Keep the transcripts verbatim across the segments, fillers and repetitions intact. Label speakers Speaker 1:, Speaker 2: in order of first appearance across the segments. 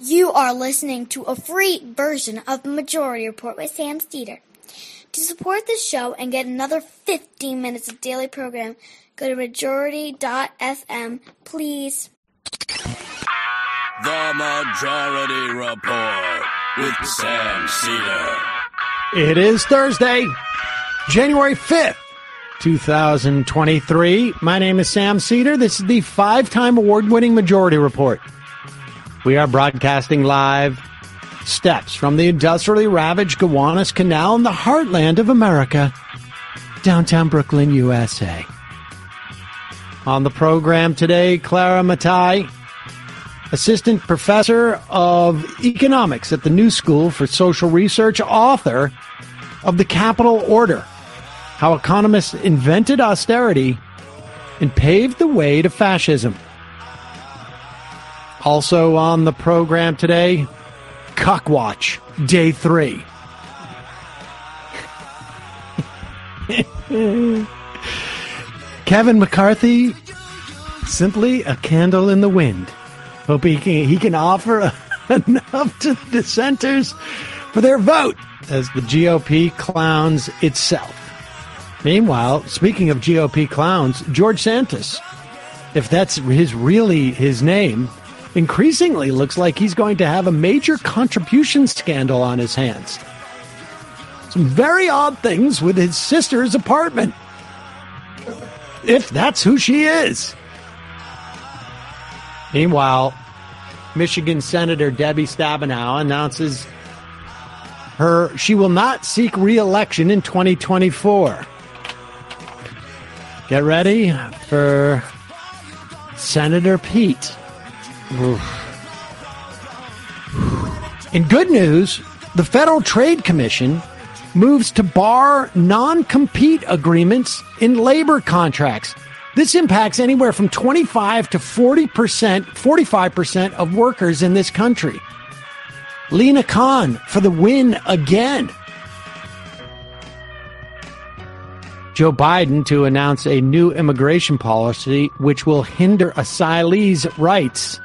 Speaker 1: You are listening to a free version of the Majority Report with Sam Steeder. To support this show and get another fifteen minutes of daily program, go to majority dot f m, please.
Speaker 2: The Majority Report with Sam Steeder.
Speaker 3: It is Thursday, January fifth, twenty twenty-three. My name is Sam Steeder. This is the five-time award-winning Majority Report. We are broadcasting live steps from the industrially ravaged Gowanus Canal in the heartland of America, downtown Brooklyn, U S A. On the program today, Clara Mattei, Assistant Professor of Economics at the New School for Social Research, author of The Capital Order, How Economists Invented Austerity and Paved the Way to Fascism. Also on the program today, Cockwatch, Day three. Kevin McCarthy, simply a candle in the wind. Hope he can, he can offer enough to the dissenters for their vote as the G O P clowns itself. Meanwhile, speaking of G O P clowns, George Santos, if that's his really his name, increasingly looks like he's going to have a major contribution scandal on his hands. Some very odd things with his sister's apartment, if that's who she is. Meanwhile, Michigan Senator Debbie Stabenow announces her she will not seek re-election in twenty twenty-four. Get ready for Senator Pete. In good news, the Federal Trade Commission moves to bar non-compete agreements in labor contracts. This impacts anywhere from twenty-five to forty percent, forty-five percent of workers in this country. Lena Khan for the win again. Joe Biden to announce a new immigration policy which will hinder asylees' rights.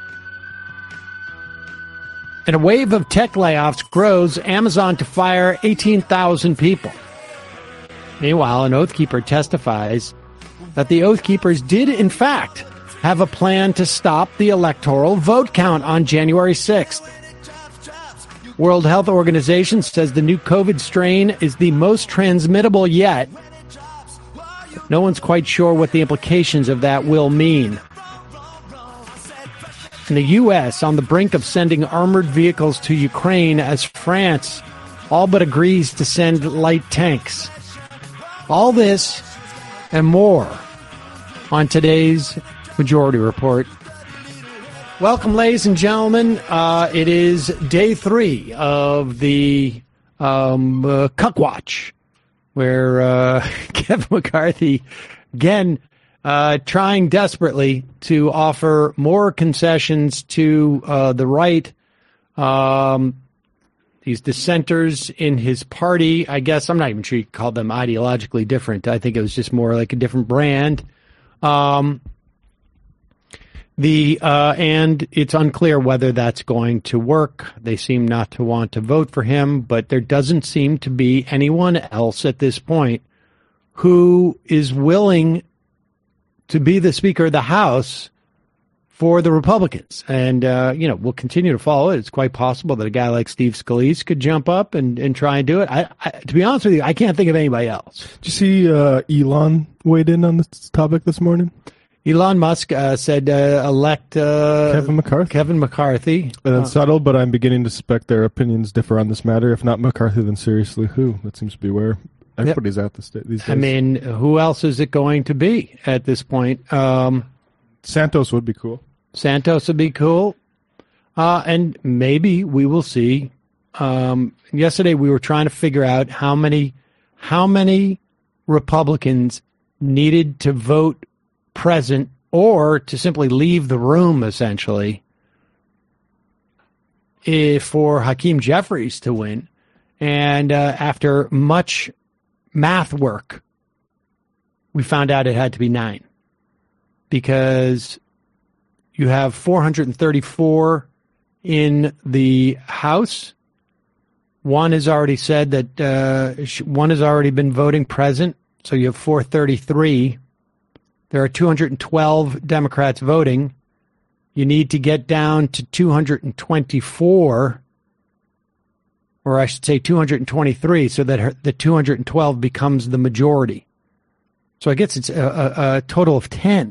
Speaker 3: And a wave of tech layoffs grows Amazon to fire eighteen thousand people. Meanwhile, an Oath Keeper testifies that the Oath Keepers did, in fact, have a plan to stop the electoral vote count on January sixth. World Health Organization says the new COVID strain is the most transmittable yet. No one's quite sure what the implications of that will mean. In the U S, on the brink of sending armored vehicles to Ukraine as France all but agrees to send light tanks. All this and more on today's Majority Report. Welcome, ladies and gentlemen. Uh, it is day three of the um, uh, Cockwatch, where uh, Kevin McCarthy, again, uh, trying desperately to offer more concessions to uh, the right. Um, these dissenters in his party, I guess, I'm not even sure you could call them ideologically different. I think it was just more like a different brand. Um, the uh, and it's unclear whether that's going to work. They seem not to want to vote for him, but there doesn't seem to be anyone else at this point who is willing to be the Speaker of the House for the Republicans. And, uh, you know, we'll continue to follow it. It's quite possible that a guy like Steve Scalise could jump up and, and try and do it. I, I, to be honest with you, I can't think of anybody else.
Speaker 4: Did you see uh, Elon weighed in on this topic this morning?
Speaker 3: Elon Musk uh, said uh, elect uh,
Speaker 4: Kevin McCarthy.
Speaker 3: Kevin McCarthy.
Speaker 4: And then
Speaker 3: uh,
Speaker 4: subtle, but I'm beginning to suspect their opinions differ on this matter. If not McCarthy, then seriously who? That seems to be where everybody's yep. at this day, these days.
Speaker 3: I mean, who else is it going to be at this point? Um,
Speaker 4: Santos would be cool.
Speaker 3: Santos would be cool. Uh, and maybe we will see. Um, yesterday we were trying to figure out how many how many Republicans needed to vote present or to simply leave the room, essentially, if for Hakeem Jeffries to win. And uh, after much math work, we found out it had to be nine. Because you have four hundred thirty-four in the House. One has already said that uh, one has already been voting present, so you have four thirty-three. There are two hundred twelve Democrats voting. You need to get down to two hundred twenty-four, or I should say two hundred twenty-three, so that her, the two hundred twelve becomes the majority. So I guess it's a, a, a total of ten.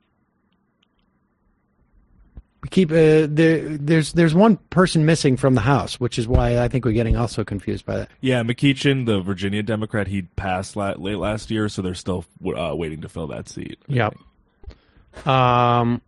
Speaker 3: We keep uh, there. There's there's one person missing from the House, which is why I think we're getting also confused by that.
Speaker 5: Yeah, McEachin, the Virginia Democrat, he passed la- late last year, so they're still uh, waiting to fill that seat.
Speaker 3: Yep. Um.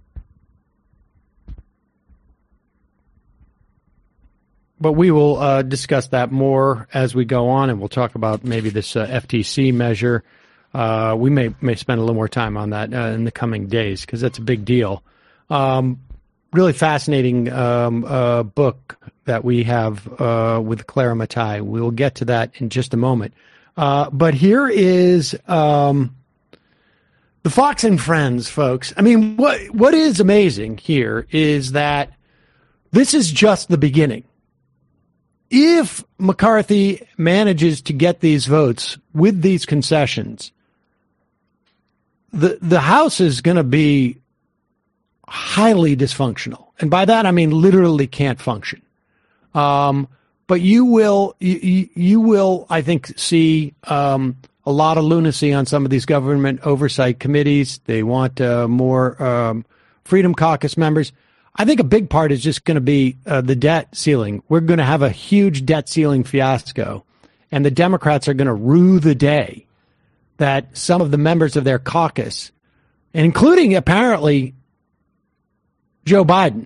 Speaker 3: But we will uh, discuss that more as we go on, and we'll talk about maybe this uh, F T C measure. Uh, we may may spend a little more time on that uh, in the coming days because that's a big deal. Um, really fascinating um, uh, book that we have uh, with Clara Mattei. We will get to that in just a moment. Uh, but here is um, the Fox and Friends, folks. I mean, what what is amazing here is that this is just the beginning. If McCarthy manages to get these votes with these concessions, the the House is going to be highly dysfunctional. And by that, I mean literally can't function. Um, but you will, you, you will, I think, see um, a lot of lunacy on some of these government oversight committees. They want uh, more um, Freedom Caucus members. I think a big part is just going to be uh, the debt ceiling. We're going to have a huge debt ceiling fiasco, and the Democrats are going to rue the day that some of the members of their caucus, including apparently Joe Biden,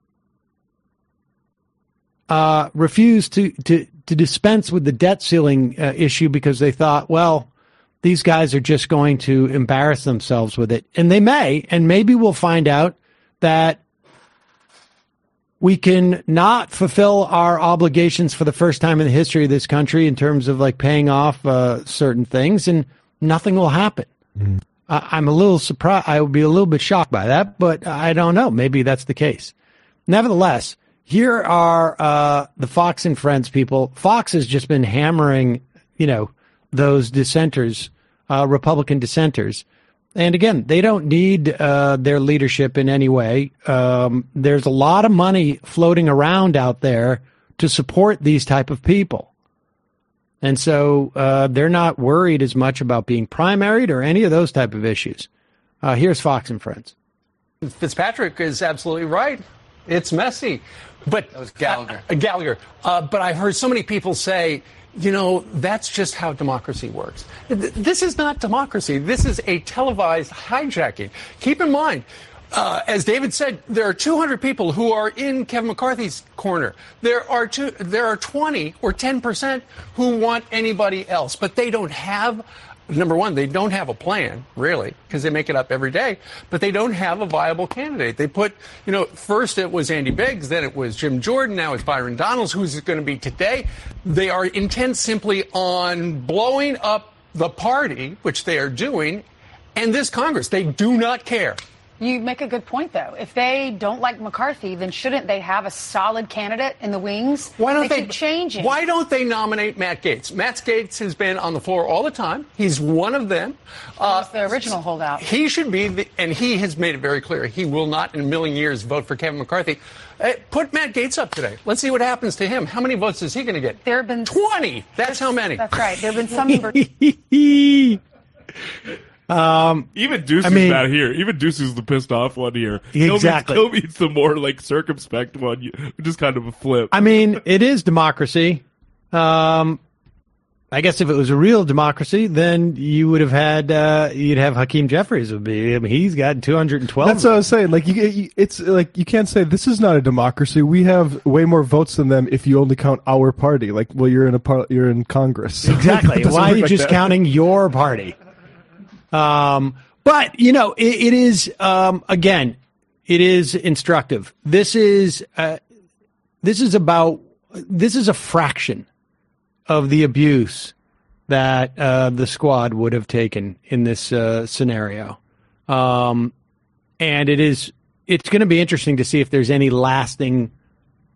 Speaker 3: uh, refused to, to, to dispense with the debt ceiling uh, issue because they thought, well, these guys are just going to embarrass themselves with it. And they may, and maybe we'll find out that we can not fulfill our obligations for the first time in the history of this country in terms of like paying off uh, certain things, and nothing will happen. Mm. I, I'm a little surprised. I would be a little bit shocked by that, but I don't know. Maybe that's the case. Nevertheless, here are uh, the Fox and Friends people. Fox has just been hammering, you know, those dissenters, uh, Republican dissenters. And again, they don't need uh, their leadership in any way. Um, there's a lot of money floating around out there to support these type of people. And so uh, they're not worried as much about being primaried or any of those type of issues. Uh, here's Fox and Friends.
Speaker 6: Fitzpatrick is absolutely right. It's messy. But
Speaker 7: that was Gallagher.
Speaker 6: Uh, Gallagher. Uh, but I've heard so many people say, you know, that's just how democracy works. This is not democracy. This is a televised hijacking. Keep in mind, uh, as David said, there are two hundred people who are in Kevin McCarthy's corner. There are two, there are twenty or ten percent who want anybody else, but they don't have. Number one, they don't have a plan, really, because they make it up every day, but they don't have a viable candidate. They put, you know, first it was Andy Biggs, then it was Jim Jordan, now it's Byron Donalds, who's it going to be today. They are intent simply on blowing up the party, which they are doing, and this Congress. They do not care.
Speaker 7: You make a good point, though. If they don't like McCarthy, then shouldn't they have a solid candidate in the wings?
Speaker 6: Why don't
Speaker 7: they,
Speaker 6: they
Speaker 7: could change it?
Speaker 6: Why don't they nominate Matt Gaetz? Matt Gaetz has been on the floor all the time. He's one of them.
Speaker 7: Uh, the original holdout.
Speaker 6: He should be, the, and he has made it very clear he will not in a million years vote for Kevin McCarthy. Uh, put Matt Gaetz up today. Let's see what happens to him. How many votes is he going to get?
Speaker 7: There have been
Speaker 6: twenty. That's how many.
Speaker 7: That's right. There have been some.
Speaker 3: Um,
Speaker 5: Even Deuce
Speaker 3: I
Speaker 5: is
Speaker 3: mean,
Speaker 5: not here. Even Deuce is the pissed off one here.
Speaker 3: Exactly.
Speaker 5: He'll be the more like circumspect one, which is kind of a flip.
Speaker 3: I mean, it is democracy. Um, I guess if it was a real democracy, then you would have had uh, you'd have Hakeem Jeffries would be. I mean, he's got two hundred twelve.
Speaker 4: That's what I was saying. Like, you, you, it's like you can't say this is not a democracy. We have way more votes than them if you only count our party. Like, well, you're in a par- you're in Congress.
Speaker 3: Exactly. Why are you
Speaker 4: like
Speaker 3: just
Speaker 4: that.
Speaker 3: counting your party? Um, but you know, it, it is um, again, it is instructive. This is uh, this is about this is a fraction of the abuse that uh, the squad would have taken in this uh, scenario, um, and it is it's going to be interesting to see if there's any lasting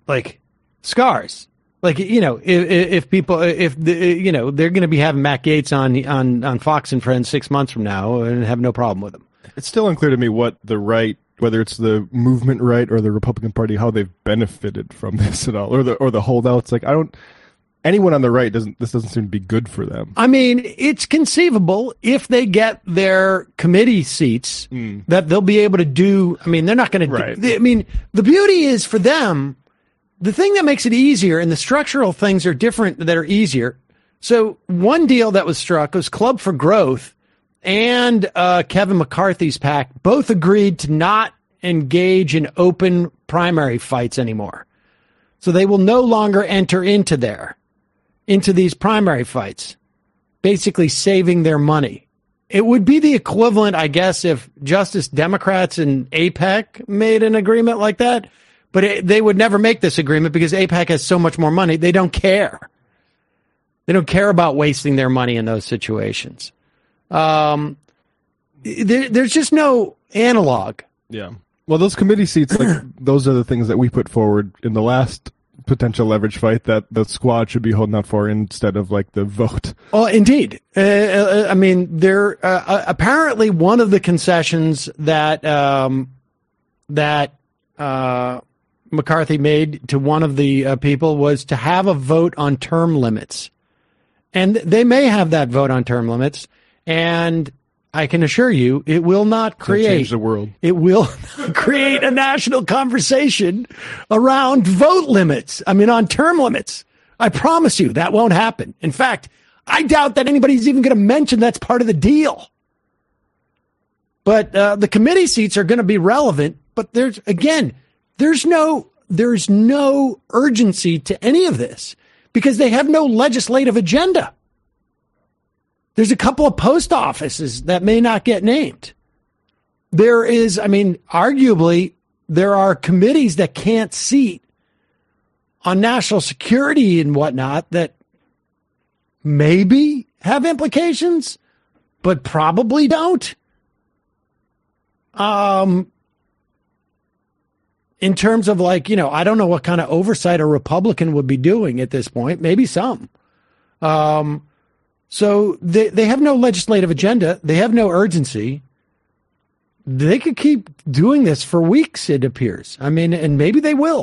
Speaker 3: like scars. Like, you know, if, if people, if the, you know, they're going to be having Matt Gaetz on on on Fox and Friends six months from now and have no problem with him.
Speaker 4: It's still unclear to me what the right, whether it's the movement right or the Republican Party, how they've benefited from this at all, or the or the holdouts. Like, I don't. Anyone on the right doesn't. This doesn't seem to be good for them.
Speaker 3: I mean, it's conceivable if they get their committee seats mm. that they'll be able to do. I mean, they're not going
Speaker 4: right.
Speaker 3: to. I mean, the beauty is for them. The thing that makes it easier, and the structural things are different that are easier. So one deal that was struck was Club for Growth and uh, Kevin McCarthy's PAC both agreed to not engage in open primary fights anymore. So they will no longer enter into there, into these primary fights, basically saving their money. It would be the equivalent, I guess, if Justice Democrats and AIPAC made an agreement like that. But it, they would never make this agreement because AIPAC has so much more money. They don't care. They don't care about wasting their money in those situations. Um, there, there's just no analog.
Speaker 4: Yeah. Well, those committee seats, like those are the things that we put forward in the last potential leverage fight that the squad should be holding out for instead of like the vote.
Speaker 3: Oh, indeed. Uh, I mean, there uh, apparently one of the concessions that um, that. Uh, McCarthy made to one of the uh, people was to have a vote on term limits. And they may have that vote on term limits. And I can assure you, it will not create
Speaker 4: change the world.
Speaker 3: It will create a national conversation around vote limits. I mean, on term limits. I promise you that won't happen. In fact, I doubt that anybody's even going to mention that's part of the deal. But uh, the committee seats are going to be relevant. But there's, again, There's no there's no urgency to any of this because they have no legislative agenda. There's a couple of post offices that may not get named. There is, I mean, arguably, there are committees that can't seat on national security and whatnot that maybe have implications, but probably don't. Um, in terms of like, you know, I don't know what kind of oversight a Republican would be doing at this point. Maybe some. Um, so they, they have no legislative agenda. They have no urgency. They could keep doing this for weeks, it appears. I mean, and maybe they will.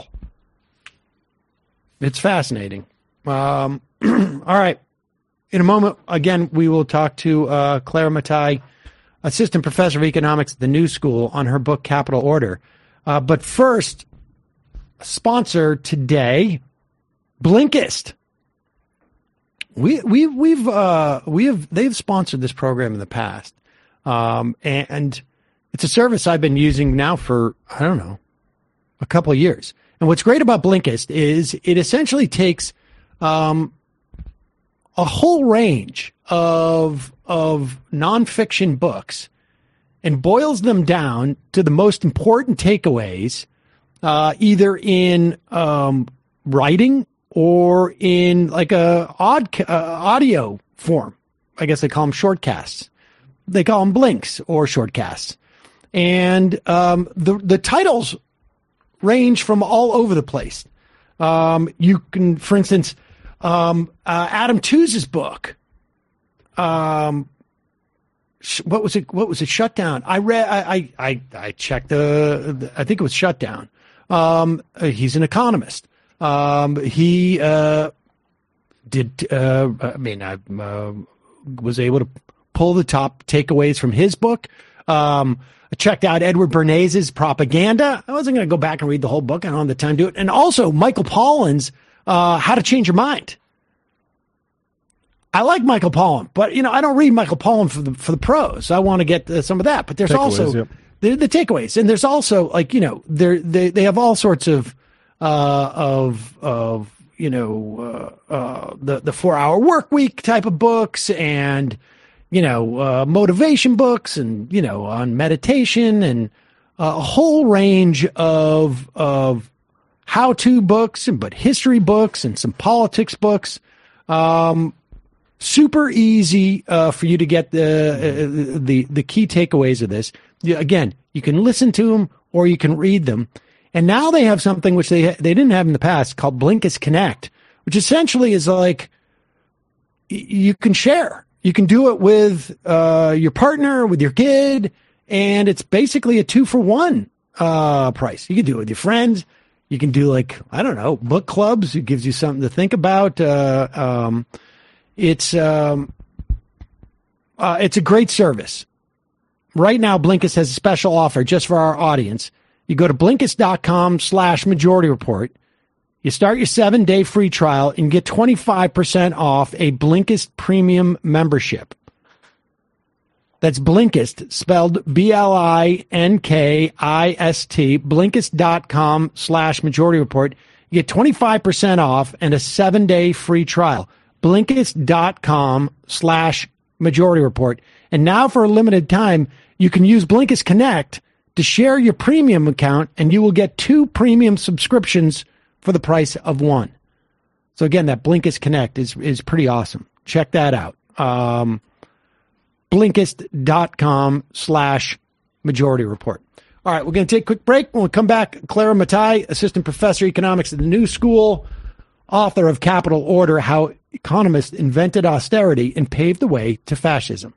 Speaker 3: It's fascinating. Um, all right. In a moment, again, we will talk to uh, Claire Matai, assistant professor of economics at the New School, on her book, Capital Order. Uh, but first, sponsor today, Blinkist. We we we've uh, we have they've sponsored this program in the past, um, and it's a service I've been using now for I don't know a couple of years. And what's great about Blinkist is it essentially takes um, a whole range of of nonfiction books and boils them down to the most important takeaways, uh, either in um, writing or in like a odd uh, audio form. I guess they call them shortcasts. They call them blinks or shortcasts. And um, the the titles range from all over the place. Um, you can, for instance, um, uh, Adam Tooze's book. Um, what was it? What was it? Shutdown. I read. I I I checked the. I think it was Shutdown. Um, he's an economist. Um, he uh, did. Uh, I mean, I uh, was able to pull the top takeaways from his book. Um, I checked out Edward Bernays' Propaganda. I wasn't going to go back and read the whole book. I don't have the time to do it. And also Michael Pollan's uh, How to Change Your Mind. I like Michael Pollan, but you know I don't read Michael Pollan for the for the prose. I want to get uh, some of that. But there's takeaways, also yep. the, the takeaways, and there's also like you know they they they have all sorts of uh, of of you know uh, uh, the the four hour work week type of books and. you know, uh, motivation books and, you know, on meditation and a whole range of, of how-to books, and but history books and some politics books. Um, super easy, uh, for you to get the, uh, the, the key takeaways of this. Yeah, again, you can listen to them or you can read them. And now they have something which they they didn't have in the past called Blinkist Connect, which essentially is like y- you can share. You can do it with uh, your partner, with your kid, and it's basically a two for one uh, price. You can do it with your friends. You can do like, I don't know, book clubs. It gives you something to think about. Uh, um, it's um, uh, it's a great service. Right now, Blinkist has a special offer just for our audience. You go to Blinkist.com slash Majority Report. You start your seven-day free trial and get twenty-five percent off a Blinkist Premium membership. That's Blinkist, spelled B L I N K I S T, Blinkist.com slash Majority Report. You get twenty-five percent off and a seven-day free trial. Blinkist.com slash Majority Report. And now for a limited time, you can use Blinkist Connect to share your premium account, and you will get two premium subscriptions for the price of one. So again, that Blinkist Connect is, is pretty awesome. Check that out. Um, Blinkist.com slash Majority Report. All right, we're going to take a quick break. When we come back, Clara Mattei, Assistant Professor of Economics at the New School, author of Capital Order, How Economists Invented Austerity and Paved the Way to Fascism.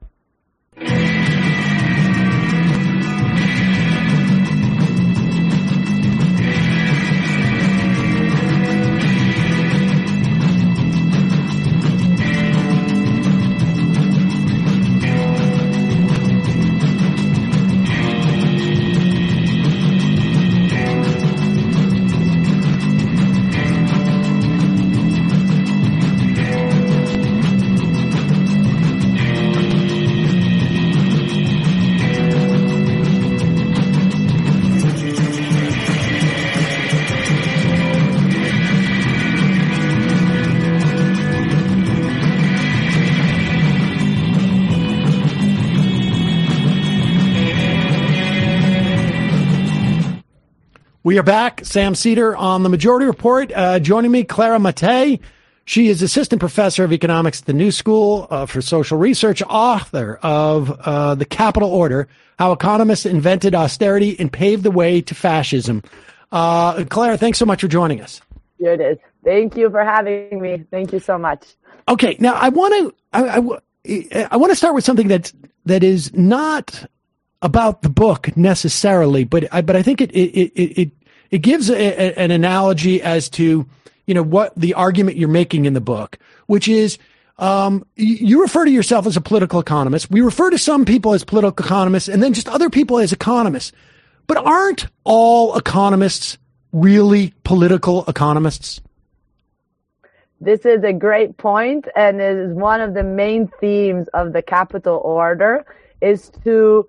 Speaker 3: We are back. Sam Seder on the Majority Report. Uh, joining me, Clara Mattei. She is Assistant Professor of Economics at the New School uh, for Social Research, author of uh, The Capital Order, How Economists Invented Austerity and Paved the Way to Fascism. Uh, Clara, thanks so much for joining us.
Speaker 8: Here it is. Thank you for having me. Thank you so much. Okay,
Speaker 3: now I want to I, I, I want to start with something that's that is not about the book necessarily, but I, but I think it it it it, it gives a, a, an analogy as to, you know, what the argument you're making in the book, which is um, you refer to yourself as a political economist. We refer to some people as political economists, and then just other people as economists. But aren't all economists really political economists?
Speaker 8: This is a great point, and it is one of the main themes of the Capital Order, is to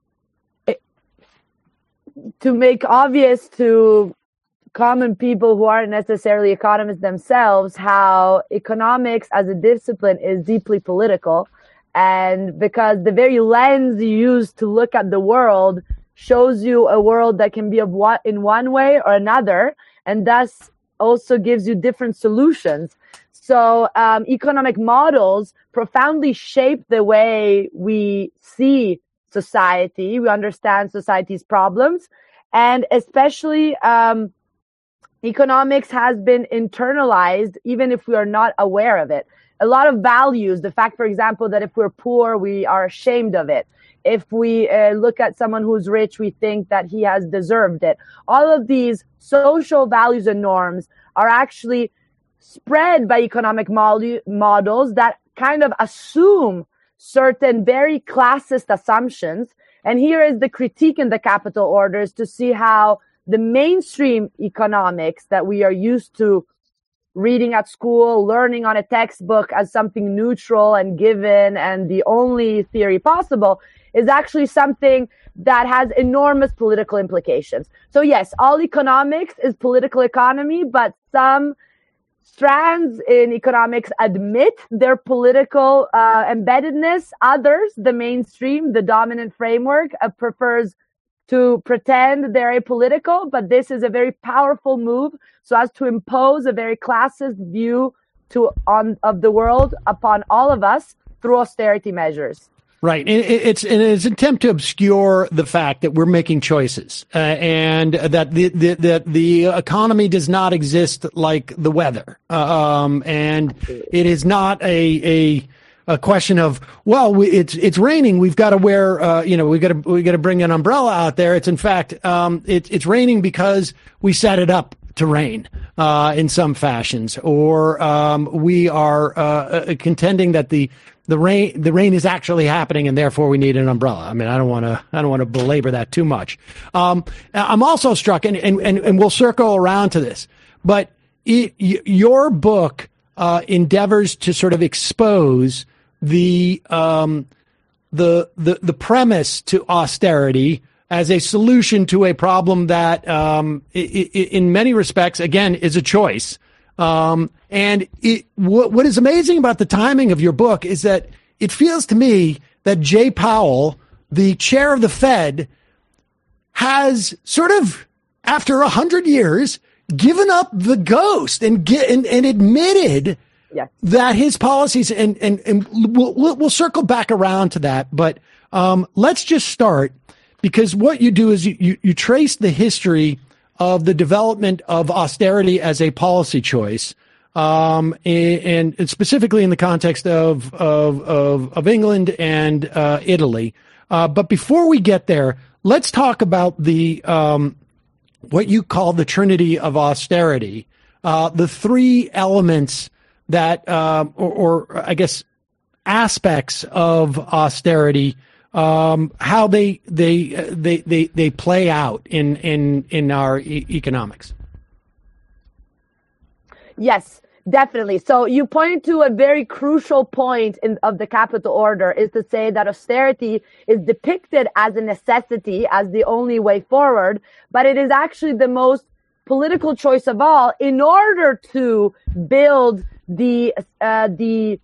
Speaker 8: to make obvious to common people who aren't necessarily economists themselves how economics as a discipline is deeply political. And because the very lens you use to look at the world shows you a world that can be of what in one way or another, and thus also gives you different solutions. So um, economic models profoundly shape the way we see society, we understand society's problems, and especially um, economics has been internalized even if we are not aware of it. A lot of values, the fact, for example, that if we're poor, we are ashamed of it. If we uh, look at someone who's rich, we think that he has deserved it. All of these social values and norms are actually spread by economic mod- models that kind of assume certain very classist assumptions. And here is the critique in the Capital Orders to see how the mainstream economics that we are used to reading at school, learning on a textbook as something neutral and given and the only theory possible, is actually something that has enormous political implications. So yes, all economics is political economy, but some strands in economics admit their political uh, embeddedness. Others, the mainstream, the dominant framework, uh, prefers to pretend they're apolitical, but this is a very powerful move so as to impose a very classist view to on of the world upon all of us through austerity measures.
Speaker 3: Right. And it- it's in its attempt to obscure the fact that we're making choices, uh, and that the, the, the, the economy does not exist like the weather. Um, and it is not a, a, a question of, well, we, it's, it's raining. We've got to wear, uh, you know, we got to, we got to bring an umbrella out there. It's in fact, um, it's, it's raining because we set it up to rain, uh, in some fashions, or, um, we are, uh, contending that the, The rain, the rain is actually happening, and therefore we need an umbrella. I mean, I don't want to, I don't want to belabor that too much. Um, I'm also struck, and, and, and, and we'll circle around to this, but it, y- your book uh, endeavors to sort of expose the, um, the, the, the premise to austerity as a solution to a problem that, um, i- i- in many respects, again, is a choice. Um, and it, what, what is amazing about the timing of your book is that it feels to me that Jay Powell, the chair of the Fed, has sort of, after a hundred years, given up the ghost and get, and, and admitted
Speaker 8: Yes.
Speaker 3: that his policies, and, and, and we'll, we'll, we'll circle back around to that. But, um, let's just start, because what you do is you, you, you trace the history of the development of austerity as a policy choice, um, and, and specifically in the context of of of, of England and uh, Italy. Uh, but before we get there, let's talk about the um, what you call the Trinity of austerity, uh, the three elements that, uh, or, or I guess, aspects of austerity. Um, how they they uh, they they they play out in in in our e- economics.
Speaker 8: Yes, definitely. So you pointed to a very crucial point in, of the capital order, is to say that austerity is depicted as a necessity, as the only way forward, but it is actually the most political choice of all in order to build the uh, the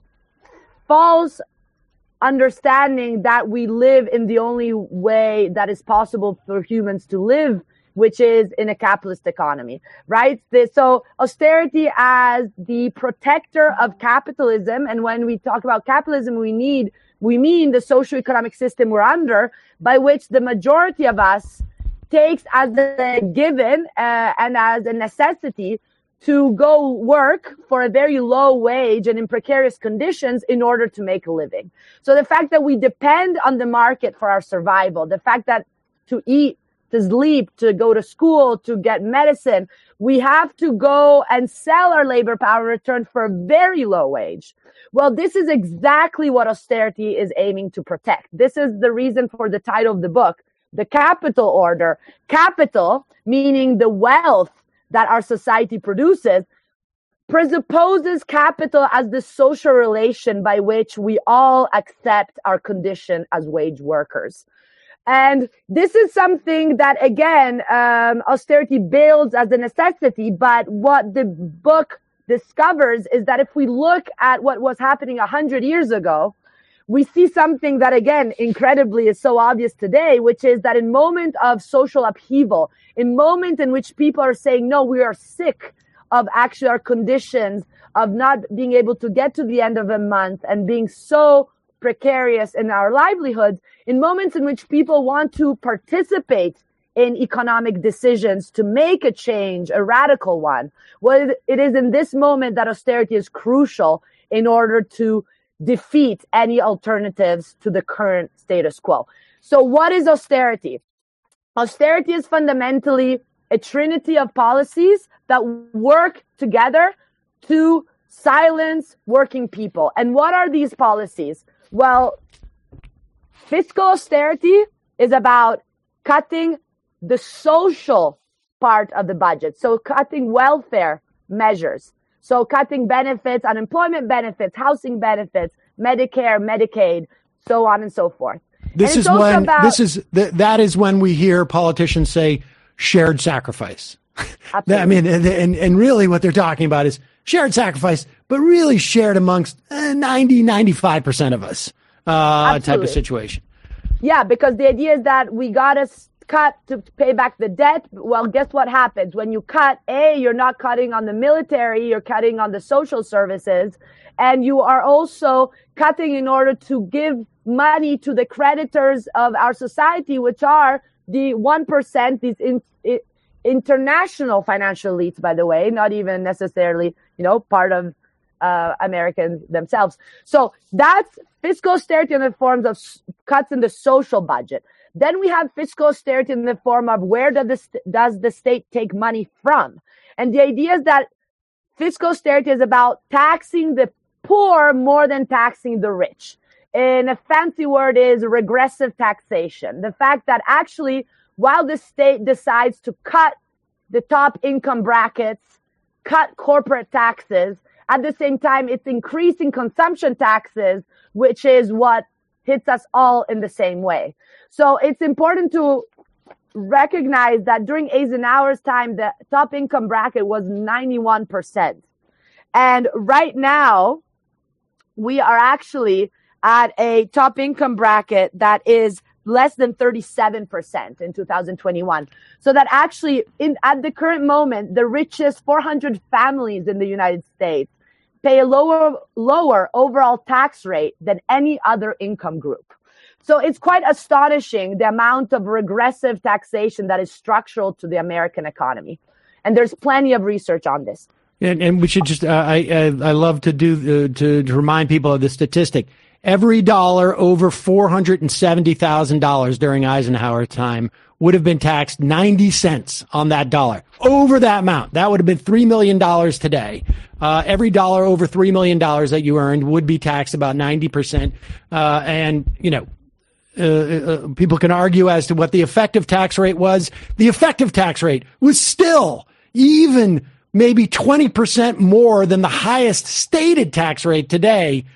Speaker 8: false understanding that we live in the only way that is possible for humans to live, which is in a capitalist economy, right? The, so austerity as the protector of capitalism. And when we talk about capitalism, we need, we mean the socioeconomic system we're under, by which the majority of us takes as a given uh, and as a necessity to go work for a very low wage and in precarious conditions in order to make a living. So the fact that we depend on the market for our survival, the fact that to eat, to sleep, to go to school, to get medicine, we have to go and sell our labor power in return for a very low wage. Well, this is exactly what austerity is aiming to protect. This is the reason for the title of the book, The Capital Order. Capital, meaning the wealth that our society produces, presupposes capital as the social relation by which we all accept our condition as wage workers. And this is something that, again, um, austerity builds as a necessity. But what the book discovers is that if we look at what was happening a hundred years ago, we see something that, again, incredibly is so obvious today, which is that in moment of social upheaval, in moment in which people are saying, no, we are sick of actually our conditions, of not being able to get to the end of a month and being so precarious in our livelihoods, in moments in which people want to participate in economic decisions to make a change, a radical one, well, it is in this moment that austerity is crucial in order to defeat any alternatives to the current status quo. So what is austerity? Austerity is fundamentally a trinity of policies that work together to silence working people. And what are these policies? Well, fiscal austerity is about cutting the social part of the budget. So cutting welfare measures. So cutting benefits, unemployment benefits, housing benefits, Medicare, Medicaid, so on and so forth.
Speaker 3: This is when about, this is th- that is when we hear politicians say shared sacrifice. I mean, and, and and really what they're talking about is shared sacrifice, but really shared amongst uh, ninety, ninety-five percent of us uh, type of situation.
Speaker 8: Yeah, because the idea is that we got to cut to pay back the debt. Well, guess what happens? When you cut, A, you're not cutting on the military, you're cutting on the social services, and you are also cutting in order to give money to the creditors of our society, which are the one percent, these in, in, international financial elites, by the way, not even necessarily, you know, part of uh, Americans themselves. So that's fiscal austerity in the forms of s- cuts in the social budget. Then we have fiscal austerity in the form of where does the, st- does the state take money from? And the idea is that fiscal austerity is about taxing the poor more than taxing the rich. And a fancy word is regressive taxation. The fact that actually, while the state decides to cut the top income brackets, cut corporate taxes, at the same time, it's increasing consumption taxes, which is what hits us all in the same way. So it's important to recognize that during Eisenhower's time, the top income bracket was ninety-one percent. And right now, we are actually at a top income bracket that is less than thirty-seven percent in two thousand twenty-one. So that actually, in at the current moment, the richest four hundred families in the United States pay a lower, lower overall tax rate than any other income group. So it's quite astonishing the amount of regressive taxation that is structural to the American economy. And there's plenty of research on this.
Speaker 3: And, and we should just, uh, I, I I love to do, uh, to, to remind people of the statistic. Every dollar over four hundred seventy thousand dollars during Eisenhower time would have been taxed ninety cents on that dollar. Over that amount. That would have been three million dollars today. Uh, every dollar over three million dollars that you earned would be taxed about ninety percent. Uh, and, you know, uh, uh, people can argue as to what the effective tax rate was. The effective tax rate was still even maybe twenty percent more than the highest stated tax rate today.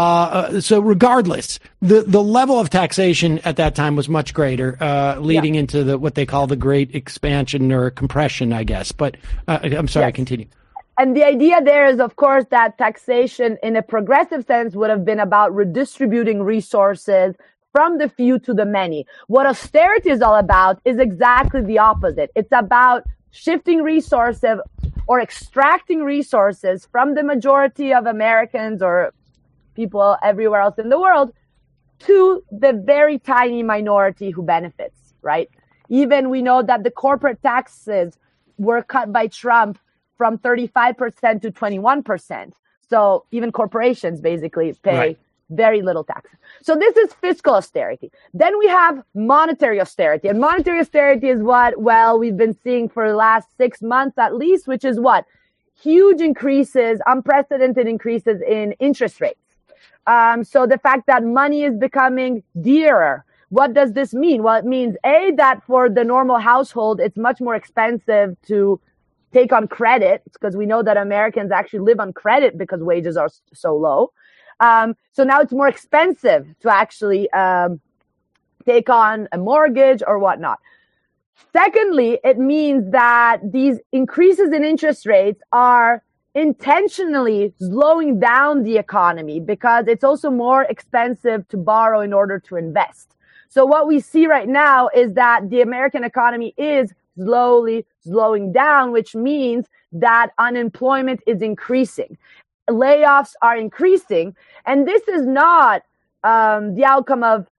Speaker 3: Uh, so regardless, the, the level of taxation at that time was much greater, uh, leading yeah. into the, what they call the great expansion or compression, I guess. But, uh, I'm sorry, yes. continue.
Speaker 8: And the idea there is, of course, that taxation in a progressive sense would have been about redistributing resources from the few to the many. What austerity is all about is exactly the opposite. It's about shifting resources or extracting resources from the majority of Americans or people everywhere else in the world to the very tiny minority who benefits, right? Even we know that the corporate taxes were cut by Trump from thirty-five percent to twenty-one percent. So even corporations basically pay right. very little tax. So this is fiscal austerity. Then we have monetary austerity. And monetary austerity is what, well, we've been seeing for the last six months at least, which is what? Huge increases, unprecedented increases in interest rates. Um, so the fact that money is becoming dearer. What does this mean? Well, it means, A, that for the normal household, it's much more expensive to take on credit, because we know that Americans actually live on credit because wages are so low. Um, so now it's more expensive to actually um, take on a mortgage or whatnot. Secondly, it means that these increases in interest rates are intentionally slowing down the economy because it's also more expensive to borrow in order to invest. So what we see right now is that the American economy is slowly slowing down, which means that unemployment is increasing. Layoffs are increasing. And this is not um, the outcome of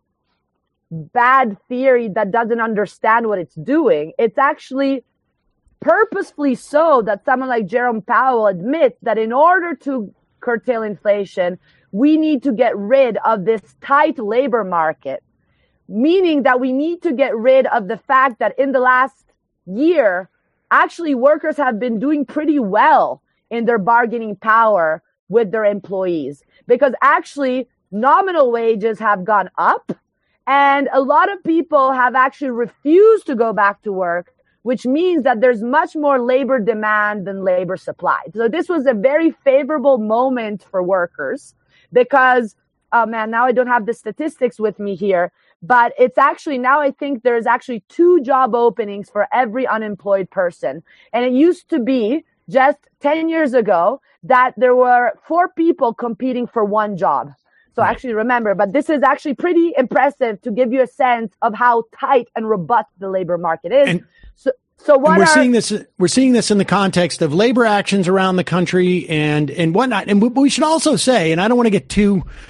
Speaker 8: bad theory that doesn't understand what it's doing. It's actually purposefully so that someone like Jerome Powell admits that in order to curtail inflation, we need to get rid of this tight labor market, meaning that we need to get rid of the fact that in the last year, actually workers have been doing pretty well in their bargaining power with their employees, because actually nominal wages have gone up and a lot of people have actually refused to go back to work, which means that there's much more labor demand than labor supply. So this was a very favorable moment for workers because, oh man, now I don't have the statistics with me here, but it's actually, now I think there's actually two job openings for every unemployed person. And it used to be just ten years ago that there were four people competing for one job. So actually remember, but this is actually pretty impressive to give you a sense of how tight and robust the labor market is.
Speaker 3: And-
Speaker 8: So, so what
Speaker 3: and we're
Speaker 8: are,
Speaker 3: seeing this. We're seeing this in the context of labor actions around the country and and whatnot. And we, we should also say, and I don't want to get too,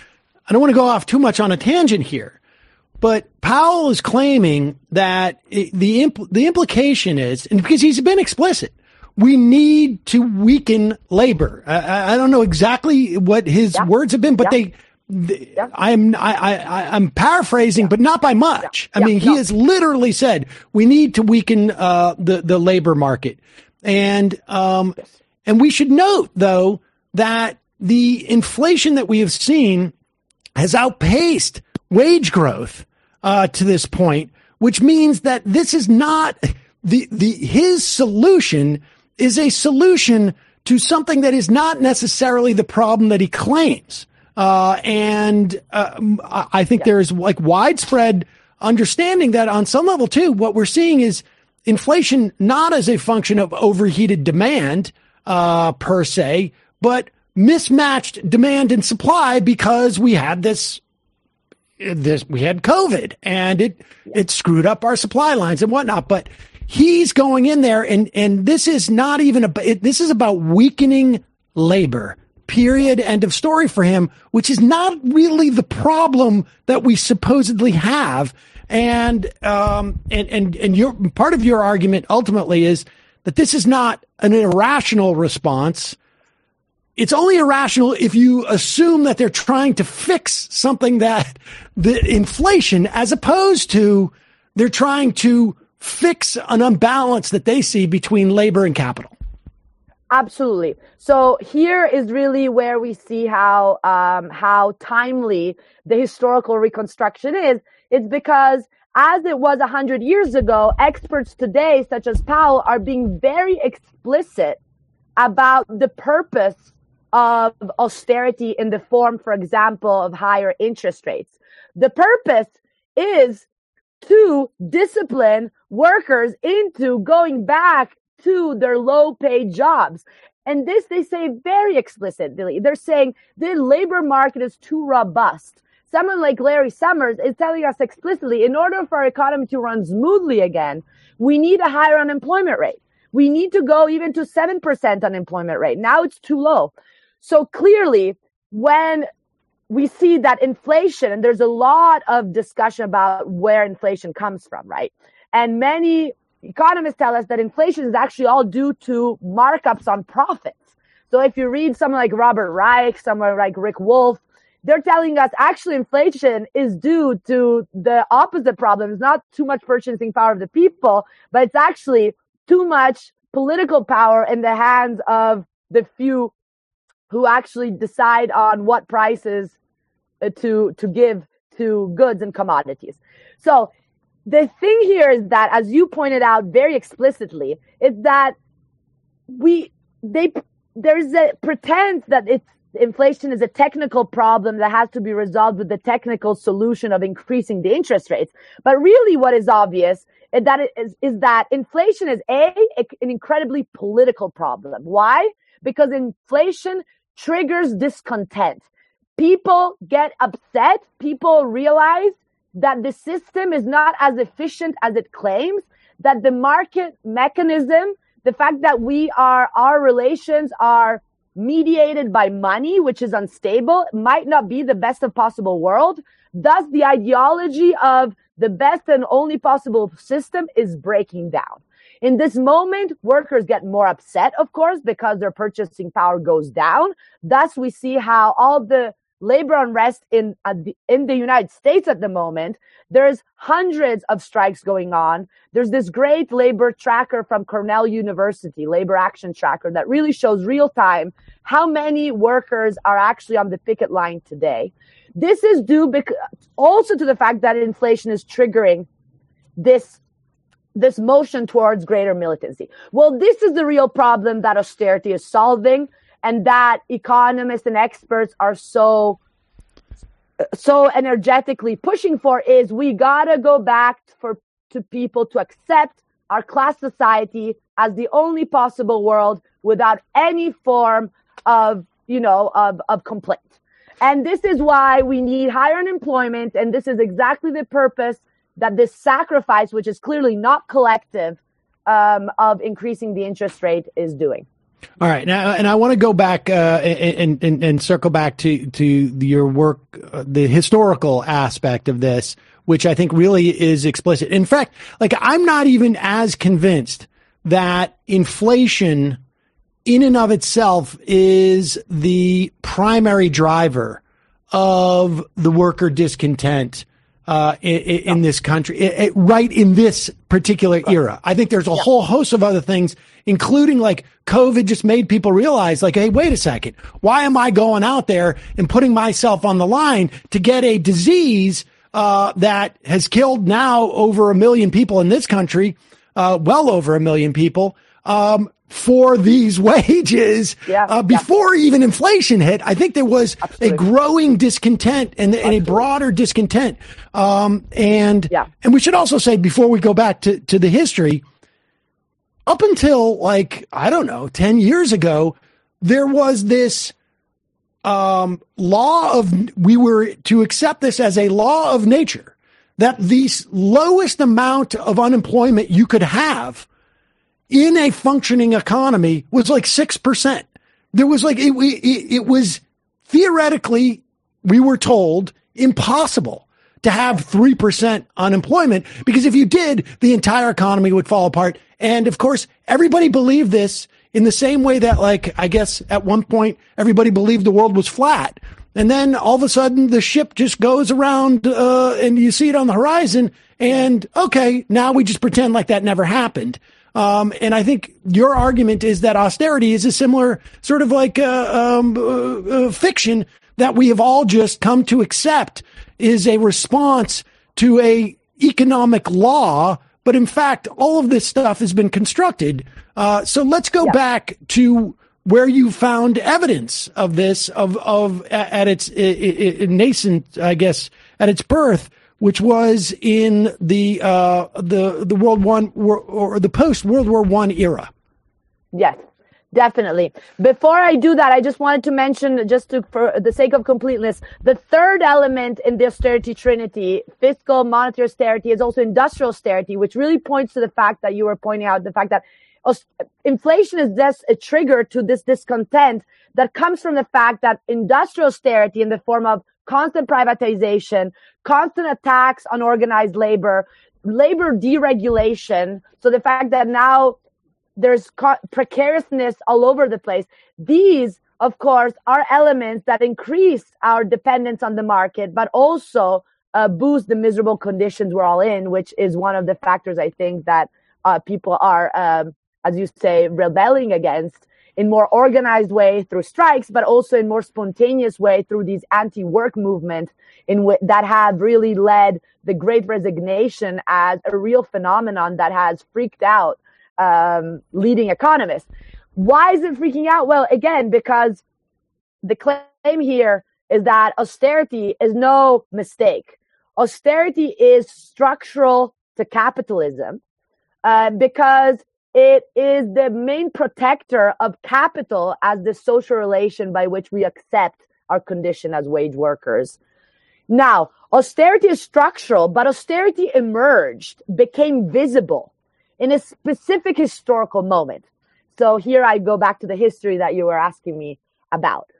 Speaker 3: I don't want to go off too much on a tangent here, but Powell is claiming that it, the impl- the implication is, and because he's been explicit, we need to weaken labor. I, I don't know exactly what his yeah. words have been, but yeah. they. The, yeah. I'm I, I I'm paraphrasing, yeah. but not by much. Yeah. I mean, yeah. he has literally said we need to weaken uh, the the labor market, and um, yes. and we should note though that the inflation that we have seen has outpaced wage growth uh, to this point, which means that this is not the the his solution is a solution to something that is not necessarily the problem that he claims. Uh, and, uh, I think yeah. there's like widespread understanding that on some level too, what we're seeing is inflation not as a function of overheated demand, uh, per se, but mismatched demand and supply because we had this, this, we had COVID and it, it screwed up our supply lines and whatnot. But he's going in there and, and this is not even about, this is about weakening labor. Period. End of story for him, which is not really the problem that we supposedly have. And, um, and, and, and your part of your argument ultimately is that this is not an irrational response. It's only irrational if you assume that they're trying to fix something that the inflation, as opposed to they're trying to fix an imbalance that they see between labor and capital.
Speaker 8: Absolutely. So here is really where we see how um, how timely the historical reconstruction is. It's because as it was one hundred years ago, experts today, such as Powell, are being very explicit about the purpose of austerity in the form, for example, of higher interest rates. The purpose is to discipline workers into going back to their low-paid jobs. And this, they say very explicitly. They're saying the labor market is too robust. Someone like Larry Summers is telling us explicitly, in order for our economy to run smoothly again, we need a higher unemployment rate. We need to go even to seven percent unemployment rate. Now it's too low. So clearly, when we see that inflation, and there's a lot of discussion about where inflation comes from, right? And many economists tell us that inflation is actually all due to markups on profits. So if you read someone like Robert Reich, someone like Rick Wolf, they're telling us actually inflation is due to the opposite problem. It's not too much purchasing power of the people, but it's actually too much political power in the hands of the few who actually decide on what prices to, to give to goods and commodities. So the thing here is that, as you pointed out very explicitly, is that we they there's a pretense that it's inflation is a technical problem that has to be resolved with the technical solution of increasing the interest rates. But really, what is obvious is that it is, is that inflation is a, a an incredibly political problem. Why? Because inflation triggers discontent. People get upset. People realize that the system is not as efficient as it claims, that the market mechanism, the fact that we are, our relations are mediated by money, which is unstable, might not be the best of possible world. Thus, the ideology of the best and only possible system is breaking down. In this moment, workers get more upset, of course, because their purchasing power goes down. Thus, we see how all the labor unrest in uh, the, in the United States at the moment, there's hundreds of strikes going on. There's this great labor tracker from Cornell University, Labor Action Tracker, that really shows real time how many workers are actually on the picket line today. This is due bec- also to the fact that inflation is triggering this this motion towards greater militancy. Well, this is the real problem that austerity is solving, and that economists and experts are so, so energetically pushing for, is we gotta go back for to people to accept our class society as the only possible world without any form of, you know, of, of complaint. And this is why we need higher unemployment, and this is exactly the purpose that this sacrifice, which is clearly not collective, um, of increasing the interest rate is doing.
Speaker 3: All right, now, and I want to go back uh, and, and and circle back to to your work, uh, the historical aspect of this, which I think really is explicit. In fact, like I'm not even as convinced that inflation, in and of itself, is the primary driver of the worker discontent uh, in, in this country, it, it, right in this particular era. I think there's a yeah. whole host of other things, including like COVID just made people realize like, hey, wait a second. Why am I going out there and putting myself on the line to get a disease uh, that has killed now over a million people in this country, uh, well over a million people, um, for these wages yeah, uh, before yeah. even inflation hit? I think there was Absolutely. a growing discontent and, and a broader discontent. Um, and, yeah. and we should also say, before we go back to, to the history, up until like, I don't know, ten years ago, there was this um, law of, we were to accept this as a law of nature, that the lowest amount of unemployment you could have in a functioning economy was like six percent. There was like, it, it, it was theoretically, we were told, impossible to have three percent unemployment, because if you did, the entire economy would fall apart. And of course, everybody believed this in the same way that, like, I guess at one point, everybody believed the world was flat. And then all of a sudden the ship just goes around, uh, and you see it on the horizon, and okay, now we just pretend like that never happened. Um, and I think your argument is that austerity is a similar sort of like uh, um, uh, uh, fiction that we have all just come to accept is a response to a economic law. But in fact, all of this stuff has been constructed. Uh, so let's go yeah. back to where you found evidence of this, of of at its uh, nascent, I guess, at its birth, which was in the uh, the the World One or the post World War One era.
Speaker 8: Yes, definitely. Before I do that, I just wanted to mention, just to, for the sake of completeness, the third element in the austerity trinity, fiscal monetary austerity, is also industrial austerity, which really points to the fact that you were pointing out, the fact that inflation is just a trigger to this discontent that comes from the fact that industrial austerity, in the form of constant privatization, constant attacks on organized labor, labor deregulation. So the fact that now there's co- precariousness all over the place. These, of course, are elements that increase our dependence on the market, but also uh, boost the miserable conditions we're all in, which is one of the factors I think that uh, people are, um, as you say, rebelling against in more organized way through strikes, but also in more spontaneous way through these anti-work movements in w- that have really led the Great Resignation as a real phenomenon that has freaked out um, leading economists. Why is it freaking out? Well, again, because the claim here is that austerity is no mistake. Austerity is structural to capitalism uh, because it is the main protector of capital as the social relation by which we accept our condition as wage workers. Now, austerity is structural, but austerity emerged, became visible in a specific historical moment. So here I go back to the history that you were asking me about.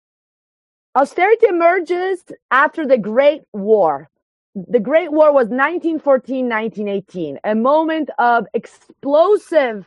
Speaker 8: Austerity emerges after the Great War. The Great War was nineteen fourteen, nineteen eighteen, a moment of explosive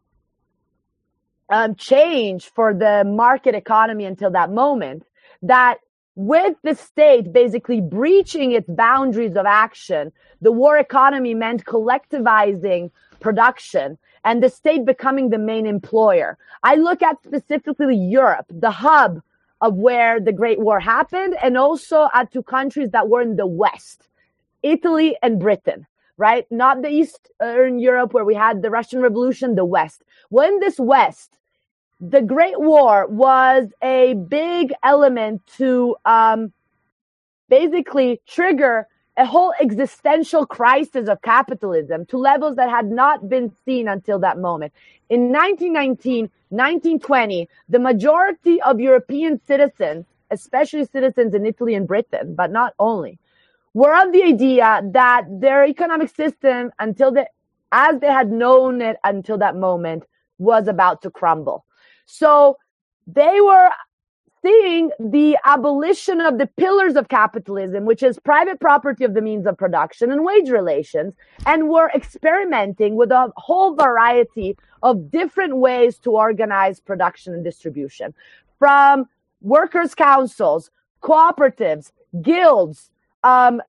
Speaker 8: um, change for the market economy until that moment, that with the state basically breaching its boundaries of action, the war economy meant collectivizing production and the state becoming the main employer. I look at specifically Europe, the hub of where the Great War happened, and also at two countries that were in the West, Italy and Britain, right? Not the Eastern Europe where we had the Russian Revolution, the West. Well, in this West, the Great War was a big element to um, basically trigger a whole existential crisis of capitalism to levels that had not been seen until that moment. In nineteen nineteen, nineteen twenty, the majority of European citizens, especially citizens in Italy and Britain, but not only, were of the idea that their economic system, until the, as they had known it until that moment, was about to crumble. So they were seeing the abolition of the pillars of capitalism, which is private property of the means of production and wage relations, and were experimenting with a whole variety of different ways to organize production and distribution, from workers' councils, cooperatives, guilds, um,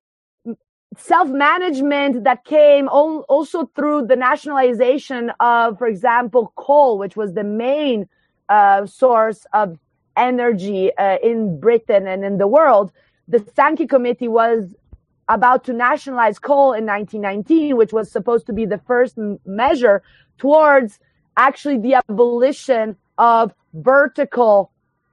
Speaker 8: self-management that came also through the nationalization of, for example, coal, which was the main uh, source of energy uh, in Britain and in the world. The Sankey Committee was about to nationalize coal in nineteen nineteen, which was supposed to be the first m- measure towards actually the abolition of vertical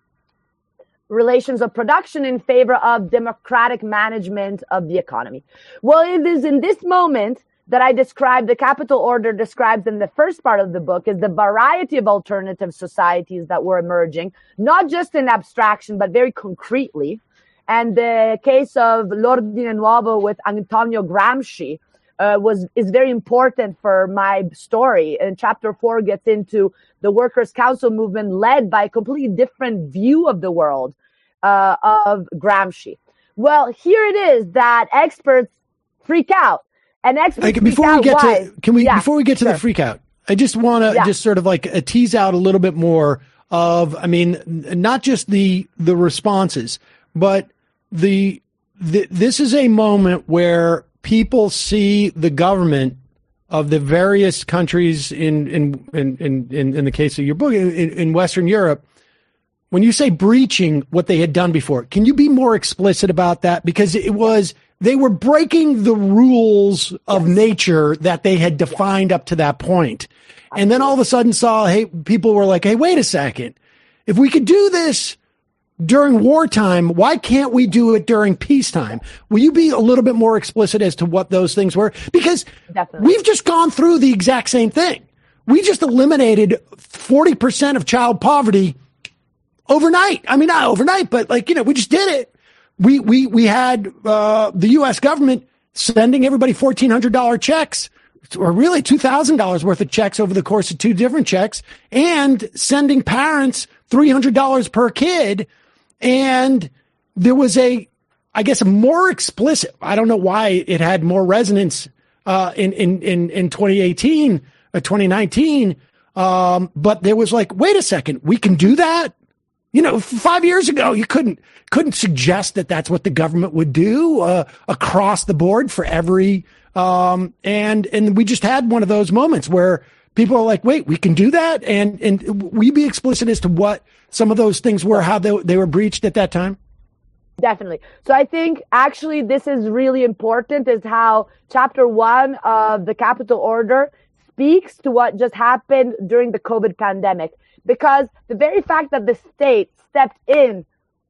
Speaker 8: relations of production in favor of democratic management of the economy. Well, it is in this moment that I describe, the capital order describes in the first part of the book, is the variety of alternative societies that were emerging, not just in abstraction, but very concretely. And the case of L'Ordine Nuovo with Antonio Gramsci uh, was is very important for my story. And chapter four gets into the Workers' Council movement led by a completely different view of the world uh, of Gramsci. Well, here it is that experts freak out. And experts
Speaker 3: okay, before we get
Speaker 8: why.
Speaker 3: to can we
Speaker 8: yeah,
Speaker 3: before we get to
Speaker 8: sure.
Speaker 3: the freak out, I just want to
Speaker 8: Yeah.
Speaker 3: just sort of like uh, tease out a little bit more of, I mean, n- not just the the responses, but the, the this is a moment where people see the government of the various countries in in in in, in, in the case of your book in, in Western Europe. When you say breaching what they had done before, can you be more explicit about that? Because it was, they were breaking the rules of yes. nature that they had defined yes. up to that point. Absolutely. And then all of a sudden saw, hey, people were like, hey, wait a second. If we could do this during wartime, why can't we do it during peacetime? Will you be a little bit more explicit as to what those things were? Because Definitely. we've just gone through the exact same thing. We just eliminated forty percent of child poverty overnight. I mean, not overnight, but like, you know, we just did it. We, we, we had, uh, the U S government sending everybody fourteen hundred dollars checks, or really two thousand dollars worth of checks over the course of two different checks, and sending parents three hundred dollars per kid. And there was a, I guess, a more explicit, I don't know why it had more resonance, uh, in, in, in, in twenty eighteen or twenty nineteen. Um, but there was like, wait a second, we can do that? You know, five years ago, you couldn't couldn't suggest that that's what the government would do uh, across the board for every. Um, and and we just had one of those moments where people are like, "Wait, we can do that," and and will you be explicit as to what some of those things were, how they they were breached at that time?
Speaker 8: Definitely. So I think actually this is really important. Is how chapter one of the Capital Order speaks to what just happened during the COVID pandemic. Because the very fact that the state stepped in,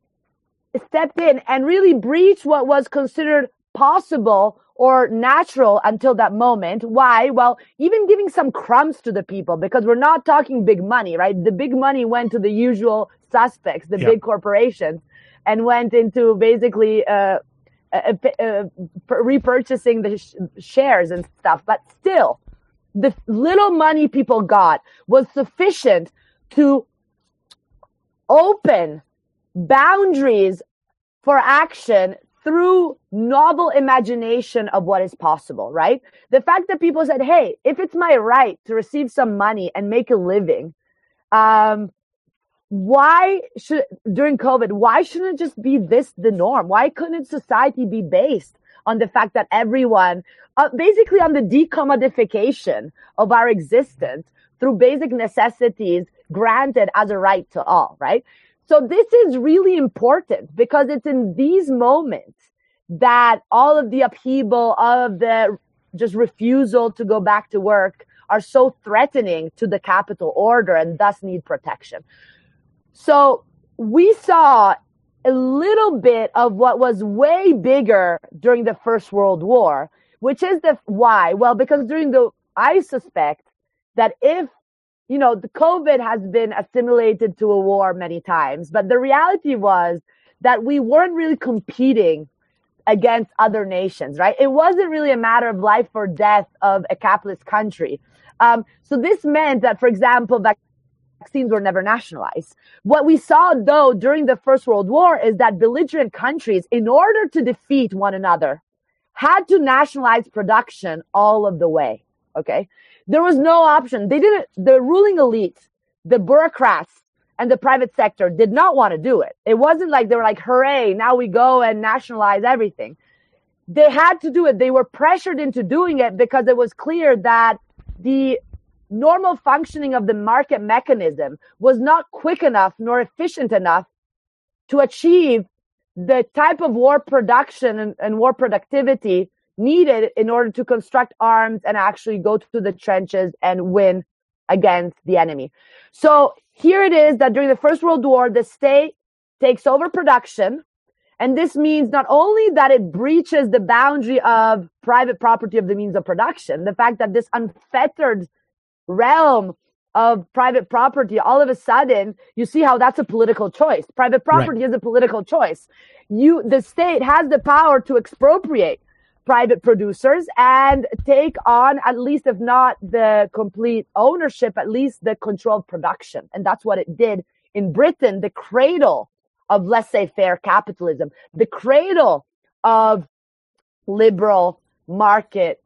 Speaker 8: stepped in and really breached what was considered possible or natural until that moment. Why? Well, even giving some crumbs to the people, because we're not talking big money, right? The big money went to the usual suspects, the
Speaker 3: Yep.
Speaker 8: big corporations, and went into basically uh, uh, uh, repurchasing the sh- shares and stuff. But still, the little money people got was sufficient to open boundaries for action through novel imagination of what is possible, right? The fact that people said, hey, if it's my right to receive some money and make a living, um, why should, during COVID, why shouldn't it just be this the norm? Why couldn't society be based on the fact that everyone, uh, basically on the decommodification of our existence through basic necessities granted as a right to all, right? So this is really important because it's in these moments that all of the upheaval of the just refusal to go back to work are so threatening to the capital order and thus need protection. So we saw a little bit of what was way bigger during the First World War, which is the why? Well, because during the, I suspect that if you know, the COVID has been assimilated to a war many times, but the reality was that we weren't really competing against other nations, right? It wasn't really a matter of life or death of a capitalist country. Um, so this meant that, for example, vaccines were never nationalized. What we saw, though, during the First World War is that belligerent countries, in order to defeat one another, had to nationalize production all of the way. Okay? There was no option. They didn't, the ruling elite, the bureaucrats, and the private sector did not want to do it. It wasn't like they were like, hooray, now we go and nationalize everything. They had to do it. They were pressured into doing it because it was clear that the normal functioning of the market mechanism was not quick enough nor efficient enough to achieve the type of war production and, and war productivity needed in order to construct arms and actually go to the trenches and win against the enemy. So here it is that during the First World War, the state takes over production. And this means not only that it breaches the boundary of private property of the means of production, the fact that this unfettered realm of private property, all of a sudden, you see how that's a political choice. Private property right. is a political choice. You, the state has the power to expropriate private producers and take on, at least if not the complete ownership, at least the controlled production. And that's what it did in Britain, the cradle of laissez-faire capitalism, the cradle of liberal market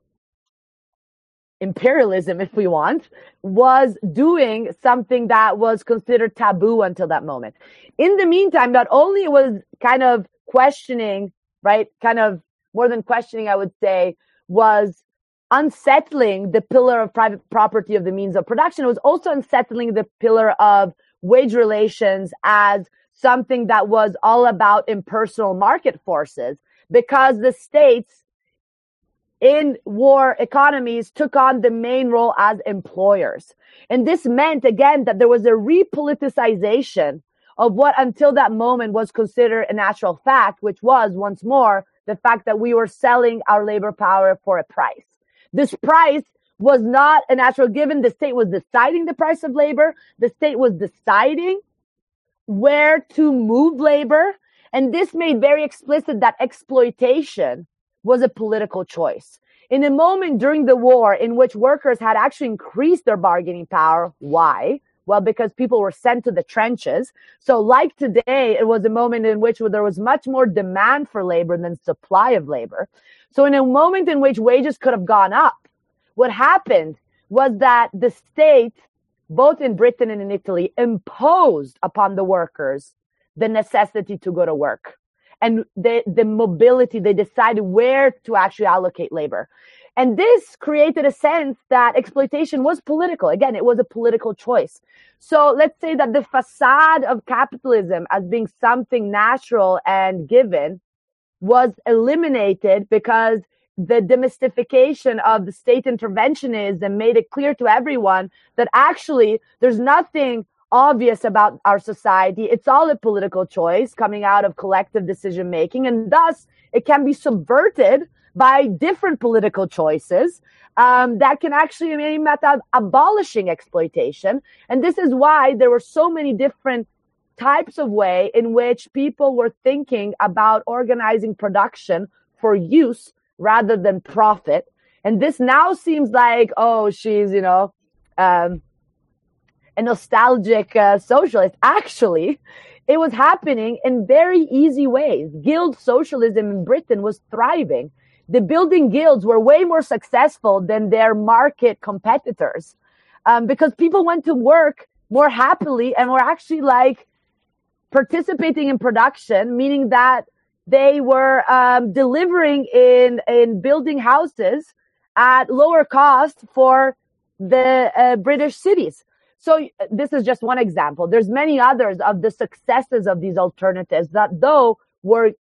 Speaker 8: imperialism, if we want, was doing something that was considered taboo until that moment. In the meantime, not only was kind of questioning, right, kind of more than questioning, I would say, was unsettling the pillar of private property of the means of production. It was also unsettling the pillar of wage relations as something that was all about impersonal market forces, because the states in war economies took on the main role as employers. And this meant, again, that there was a repoliticization of what until that moment was considered a natural fact, which was, once more, the fact that we were selling our labor power for a price. This price was not a natural given. The state was deciding the price of labor. The state was deciding where to move labor. And this made very explicit that exploitation was a political choice. In a moment during the war in which workers had actually increased their bargaining power. Why? Well, because people were sent to the trenches. So like today, it was a moment in which there was much more demand for labor than supply of labor. So in a moment in which wages could have gone up, what happened was that the state, both in Britain and in Italy, imposed upon the workers the necessity to go to work. And the, the mobility, they decided where to actually allocate labor. And this created a sense that exploitation was political. Again, it was a political choice. So let's say that the facade of capitalism as being something natural and given was eliminated because the demystification of the state interventionism made it clear to everyone that actually there's nothing obvious about our society. It's all a political choice coming out of collective decision making, and thus it can be subverted by different political choices um, that can actually aim at abolishing exploitation. And this is why there were so many different types of way in which people were thinking about organizing production for use rather than profit. And this now seems like, oh, she's, you know, um, a nostalgic uh, socialist. Actually, it was happening in very easy ways. Guild socialism in Britain was thriving. The building guilds were way more successful than their market competitors um, because people went to work more happily and were actually like participating in production, meaning that they were um, delivering in, in building houses at lower cost for the uh, British cities. So this is just one example. There's many others of the successes of these alternatives that, though, were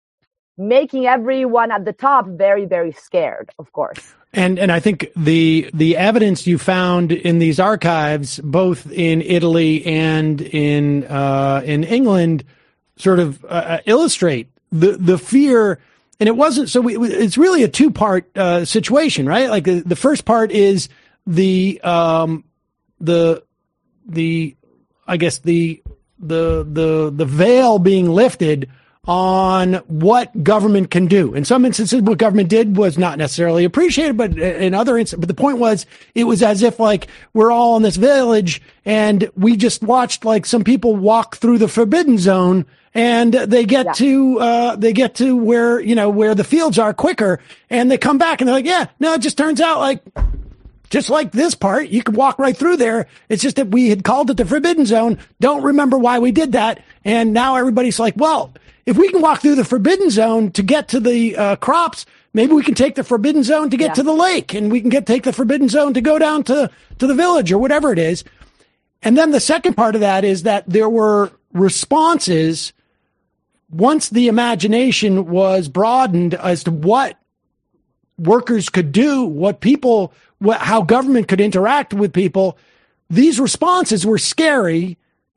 Speaker 8: making everyone at the top very, very scared, of course.
Speaker 3: And and I think the the evidence you found in these archives, both in Italy and in uh, in England, sort of uh, illustrate the the fear. And it wasn't so. We, it's really a two part uh, situation, right? Like the, the first part is the um, the the I guess the the the the veil being lifted on what government can do. In some instances, what government did was not necessarily appreciated, but in other instances, but the point was, it was as if like we're all in this village and we just watched like some people walk through the forbidden zone and they get yeah. to, uh, they get to where, you know, where the fields are quicker, and they come back and they're like, yeah, no, it just turns out like, just like this part, you could walk right through there. It's just that we had called it the forbidden zone. Don't remember why we did that. And now everybody's like, well, if we can walk through the forbidden zone to get to the uh, crops, maybe we can take the forbidden zone to get yeah. to the lake, and we can get take the forbidden zone to go down to, to the village or whatever it is. And then the second part of that is that there were responses once the imagination was broadened as to what workers could do, what people, what, how government could interact with people. These responses were scary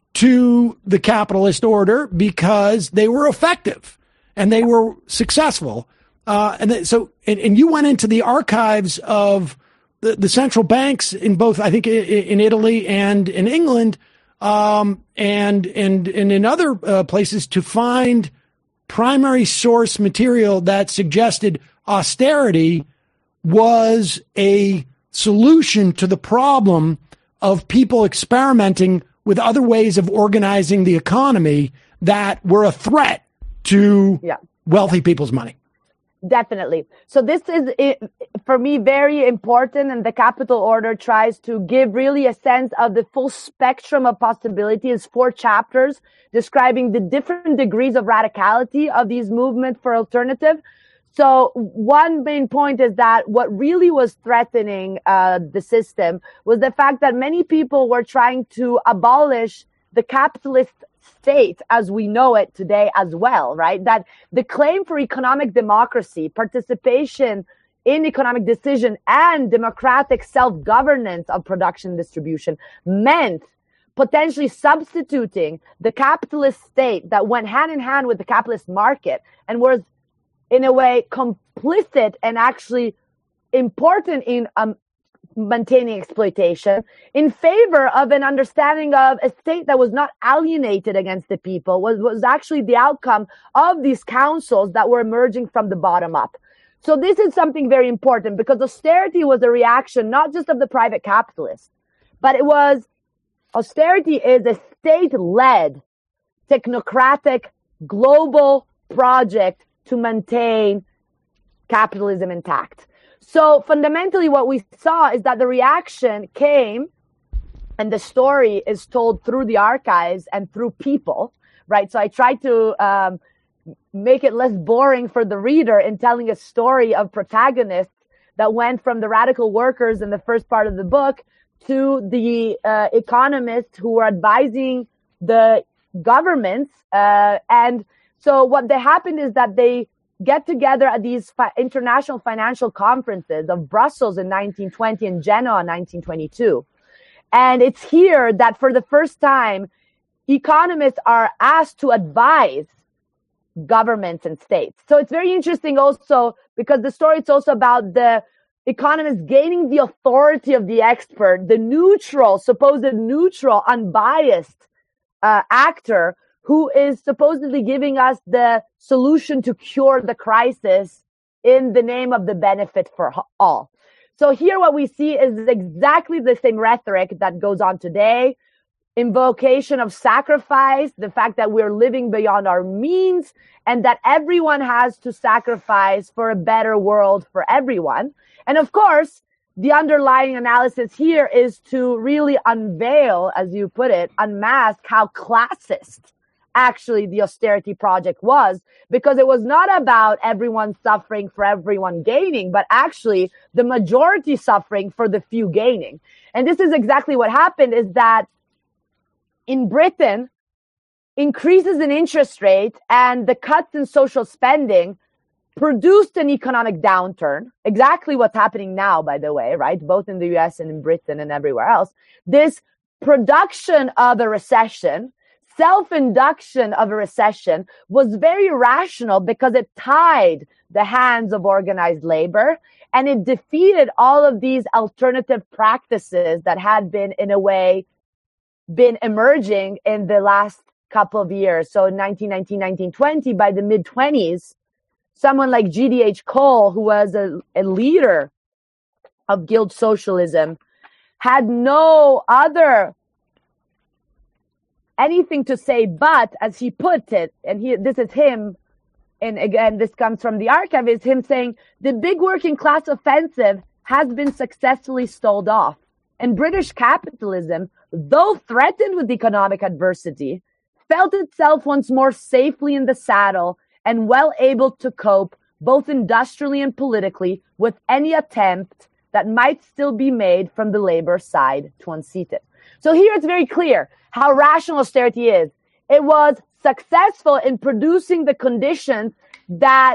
Speaker 3: to the capitalist order because they were effective and they were successful. Uh, and th- so, and, and you went into the archives of the, the central banks in both, I think, in, in Italy and in England, um, and and and in other uh, places to find primary source material that suggested austerity was a solution to the problem of people experimenting with other ways of organizing the economy that were a threat to
Speaker 8: yeah.
Speaker 3: wealthy people's money.
Speaker 8: Definitely. So this is, for me, very important, and the Capital Order tries to give really a sense of the full spectrum of possibilities. Four chapters describing the different degrees of radicality of these movements for alternative. So one main point is that what really was threatening uh, the system was the fact that many people were trying to abolish the capitalist state as we know it today as well, right? That the claim for economic democracy, participation in economic decision, and democratic self-governance of production distribution meant potentially substituting the capitalist state that went hand in hand with the capitalist market and was in a way complicit and actually important in um, maintaining exploitation in favor of an understanding of a state that was not alienated against the people, was, was actually the outcome of these councils that were emerging from the bottom up. So this is something very important because austerity was a reaction not just of the private capitalists, but it was, austerity is a state-led, technocratic, global project to maintain capitalism intact. So fundamentally what we saw is that the reaction came, and the story is told through the archives and through people, right? So I tried to um, make it less boring for the reader in telling a story of protagonists that went from the radical workers in the first part of the book to the uh, economists who were advising the governments. Uh, and so what they happened is that they get together at these fi- international financial conferences of Brussels in nineteen twenty and Genoa in nineteen twenty-two. And it's here that for the first time, economists are asked to advise governments and states. So it's very interesting also because the story is also about the economists gaining the authority of the expert, the neutral, supposed neutral, unbiased uh, actor who is supposedly giving us the solution to cure the crisis in the name of the benefit for all. So here what we see is exactly the same rhetoric that goes on today. Invocation of sacrifice, the fact that we're living beyond our means and that everyone has to sacrifice for a better world for everyone. And of course, the underlying analysis here is to really unveil, as you put it, unmask how classist actually the austerity project was, because it was not about everyone suffering for everyone gaining, but actually the majority suffering for the few gaining. And this is exactly what happened, is that in Britain, increases in interest rate and the cuts in social spending produced an economic downturn, exactly what's happening now, by the way, right? Both in the U S and in Britain and everywhere else. This production of a recession, self-induction of a recession, was very rational because it tied the hands of organized labor and it defeated all of these alternative practices that had been, in a way, been emerging in the last couple of years. So in nineteen nineteen, nineteen twenty, by the mid twenties, someone like G D H Cole, who was a, a leader of guild socialism, had no other anything to say but, as he put it, and he, this is him, and again, this comes from the archive, is him saying, the big working class offensive has been successfully stalled off. And British capitalism, though threatened with economic adversity, felt itself once more safely in the saddle and well able to cope, both industrially and politically, with any attempt that might still be made from the labor side to unseat it. So here it's very clear how rational austerity is. It was successful in producing the conditions that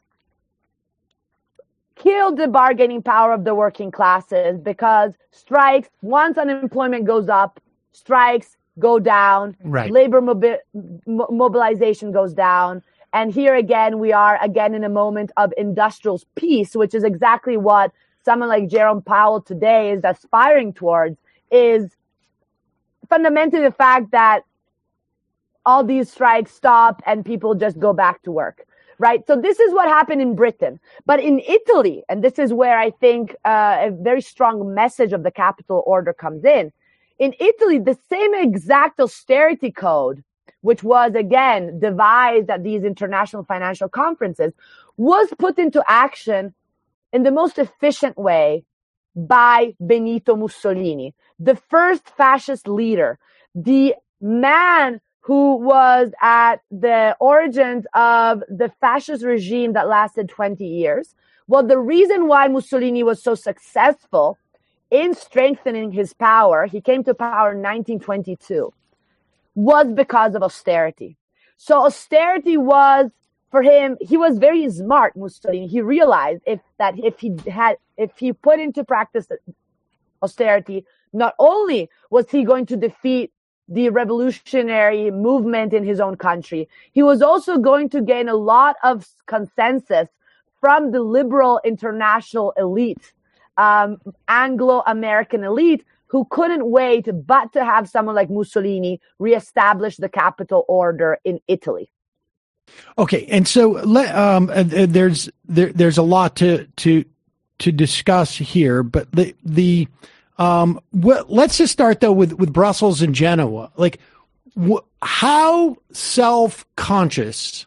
Speaker 8: killed the bargaining power of the working classes, because strikes, once unemployment goes up, strikes go down,
Speaker 3: right.
Speaker 8: labor mobi- mo- mobilization goes down. And here again, we are again in a moment of industrial peace, which is exactly what someone like Jerome Powell today is aspiring towards, is fundamentally the fact that all these strikes stop and people just go back to work, right? So this is what happened in Britain. But in Italy, and this is where I think uh, a very strong message of the capital order comes in. In Italy, the same exact austerity code, which was, again, devised at these international financial conferences, was put into action in the most efficient way by Benito Mussolini, the first fascist leader, the man who was at the origins of the fascist regime that lasted twenty years. Well, the reason why Mussolini was so successful in strengthening his power, he came to power in nineteen twenty-two, was because of austerity. So austerity was, for him, he was very smart, Mussolini. He realized if that if he had, if he put into practice austerity, not only was he going to defeat the revolutionary movement in his own country, he was also going to gain a lot of consensus from the liberal international elite, um, Anglo-American elite, who couldn't wait but to have someone like Mussolini reestablish the capital order in Italy.
Speaker 3: Okay, and so um, uh, there's there, there's a lot to to to discuss here, but the the um, wh- let's just start though with with Brussels and Genoa. Like, wh- how self-conscious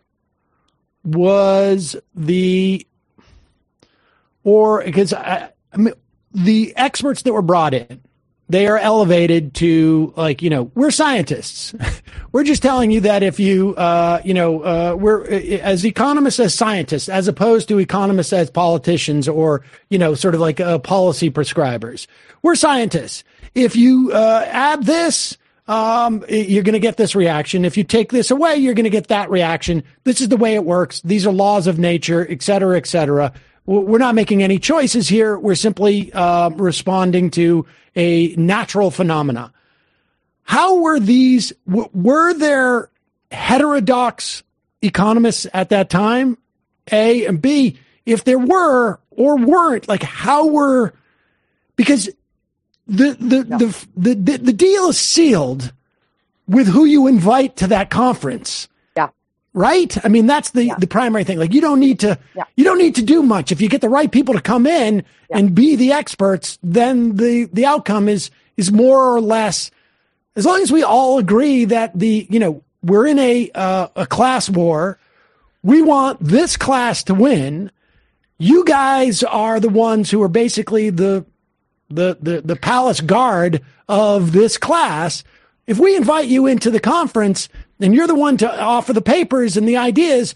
Speaker 3: was the, or because I, I mean, the experts that were brought in, they are elevated to, like, you know, we're scientists. We're just telling you that if you, uh, you know, uh, we're as economists as scientists, as opposed to economists as politicians or, you know, sort of like uh, policy prescribers. We're scientists. If you uh, add this, um, you're going to get this reaction. If you take this away, you're going to get that reaction. This is the way it works. These are laws of nature, et cetera, et cetera. We're not making any choices here. We're simply uh, responding to a natural phenomena. How were these, w- were there heterodox economists at that time? A, and B, if there were or weren't, like, how were, because the, the, no. the, the, the, the deal is sealed with who you invite to that conference. Right? I mean, that's the, yeah. the primary thing. Like, you don't need to, yeah. you don't need to do much. If you get the right people to come in yeah. and be the experts, then the, the outcome is, is more or less, as long as we all agree that the, you know, we're in a, uh, a class war. We want this class to win. You guys are the ones who are basically the, the, the, the palace guard of this class. If we invite you into the conference and you're the one to offer the papers and the ideas,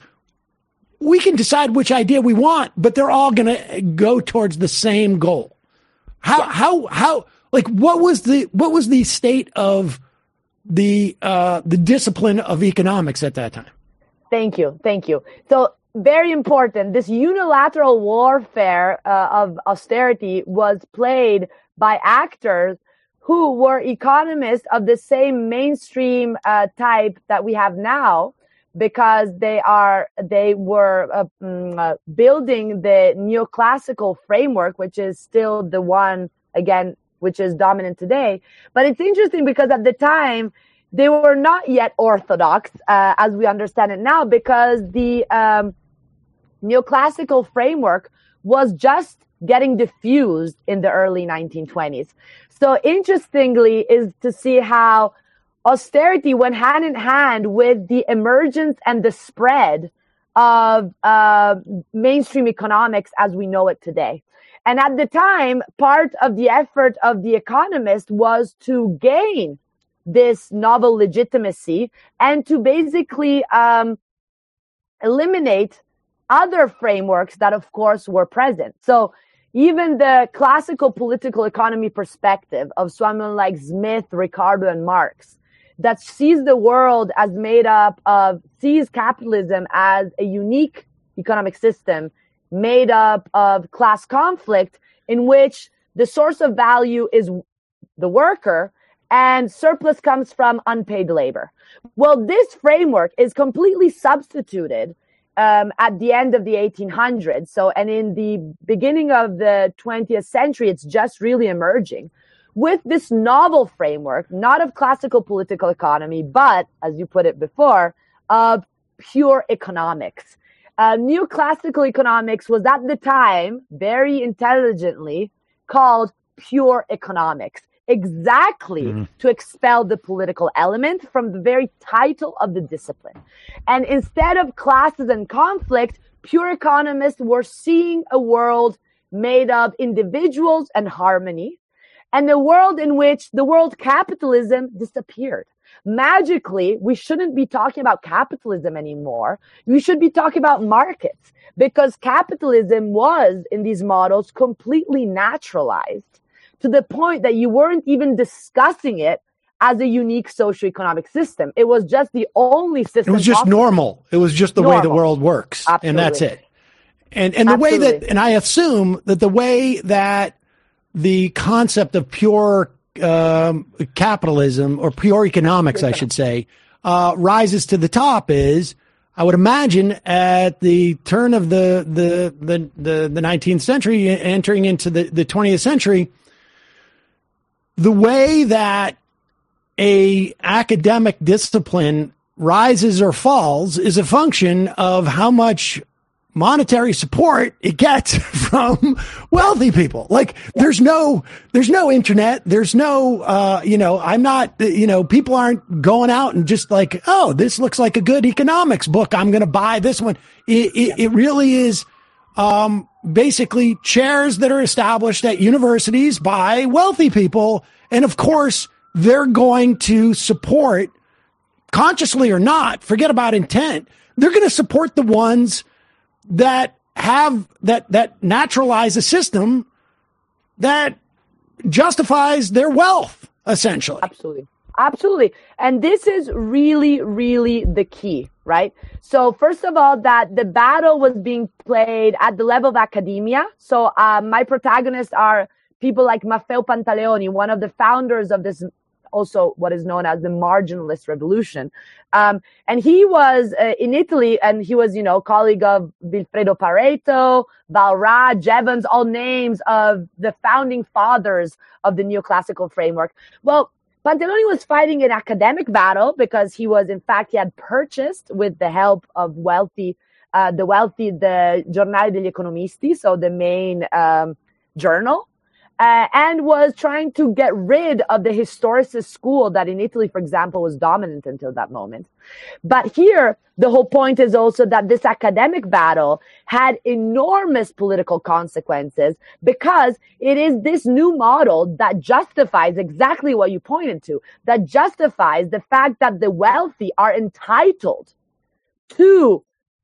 Speaker 3: we can decide which idea we want, but they're all going to go towards the same goal. How, yeah. how, how, like, what was the, what was the state of the, uh, the discipline of economics at that time?
Speaker 8: Thank you. Thank you. So very important. This unilateral warfare uh, of austerity was played by actors who were economists of the same mainstream uh, type that we have now, because they are they were uh, uh, building the neoclassical framework, which is still the one, again, which is dominant today. But it's interesting because at the time, they were not yet orthodox uh, as we understand it now, because the um, neoclassical framework was just getting diffused in the early nineteen twenties. So interestingly is to see how austerity went hand in hand with the emergence and the spread of uh, mainstream economics as we know it today. And at the time, part of the effort of the economist was to gain this novel legitimacy and to basically um, eliminate other frameworks that, of course, were present. So even the classical political economy perspective of someone like Smith, Ricardo, and Marx, that sees the world as made up of, sees capitalism as a unique economic system made up of class conflict in which the source of value is the worker and surplus comes from unpaid labor. Well, this framework is completely substituted um, at the end of the eighteen hundreds. So, and in the beginning of the twentieth century, it's just really emerging with this novel framework, not of classical political economy, but, as you put it before, of pure economics. Uh, neoclassical economics was at the time very intelligently called pure economics, exactly mm-hmm. to expel the political element from the very title of the discipline. And instead of classes and conflict, pure economists were seeing a world made of individuals and harmony, and a world in which the world capitalism disappeared. Magically, we shouldn't be talking about capitalism anymore. We should be talking about markets, because capitalism was, in these models, completely naturalized to the point that you weren't even discussing it as a unique socioeconomic system. It was just the only system.
Speaker 3: It was just
Speaker 8: possible.
Speaker 3: normal. It was just the
Speaker 8: normal.
Speaker 3: way the world works.
Speaker 8: Absolutely.
Speaker 3: And that's it. And and the
Speaker 8: Absolutely.
Speaker 3: way that, and I assume that the way that the concept of pure um, capitalism, or pure economics, I should say, uh, rises to the top is, I would imagine, at the turn of the the the the, the nineteenth century, entering into the, the twentieth century, the way that a academic discipline rises or falls is a function of how much monetary support it gets from wealthy people. Like there's no, there's no internet. There's no, uh, you know, I'm not, you know, people aren't going out and just like, oh, this looks like a good economics book, I'm going to buy this one. It, it, it really is, um, basically chairs that are established at universities by wealthy people. And of course, they're going to support, consciously or not, forget about intent, they're going to support the ones that have that that naturalize a system that justifies their wealth, essentially.
Speaker 8: Absolutely. Absolutely. And this is really, really the key, right? So first of all, that the battle was being played at the level of academia. So uh, my protagonists are people like Maffeo Pantaleoni, one of the founders of this, also what is known as the marginalist revolution. Um, and he was uh, in Italy, and he was, you know, colleague of Vilfredo Pareto, Walras, Jevons, all names of the founding fathers of the neoclassical framework. Well, Pantaleoni was fighting an academic battle because he was, in fact, he had purchased with the help of wealthy, uh, the wealthy, the Giornale degli Economisti, so the main um, journal. Uh, and was trying to get rid of the historicist school that in Italy, for example, was dominant until that moment. But here, the whole point is also that this academic battle had enormous political consequences, because it is this new model that justifies exactly what you pointed to, that justifies the fact that the wealthy are entitled to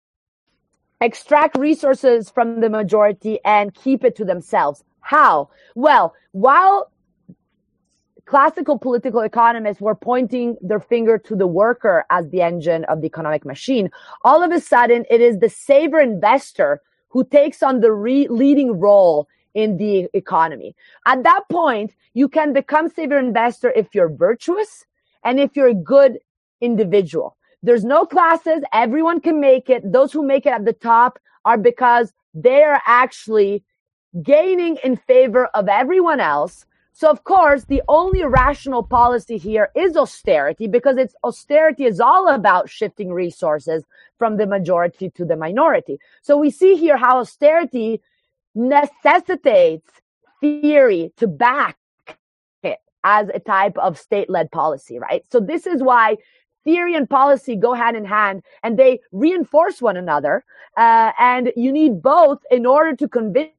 Speaker 8: extract resources from the majority and keep it to themselves. How? Well, while classical political economists were pointing their finger to the worker as the engine of the economic machine, all of a sudden it is the saver investor who takes on the re- leading role in the economy. At that point, you can become saver investor if you're virtuous and if you're a good individual. There's no classes. Everyone can make it. Those who make it at the top are because they are actually gaining in favor of everyone else So, of course, the only rational policy here is austerity, because it's austerity is all about shifting resources from the majority to the minority. So we see here how austerity necessitates theory to back it as a type of state-led policy, right? So this is why theory and policy go hand in hand, and they reinforce one another. Uh, and you need both in order to convince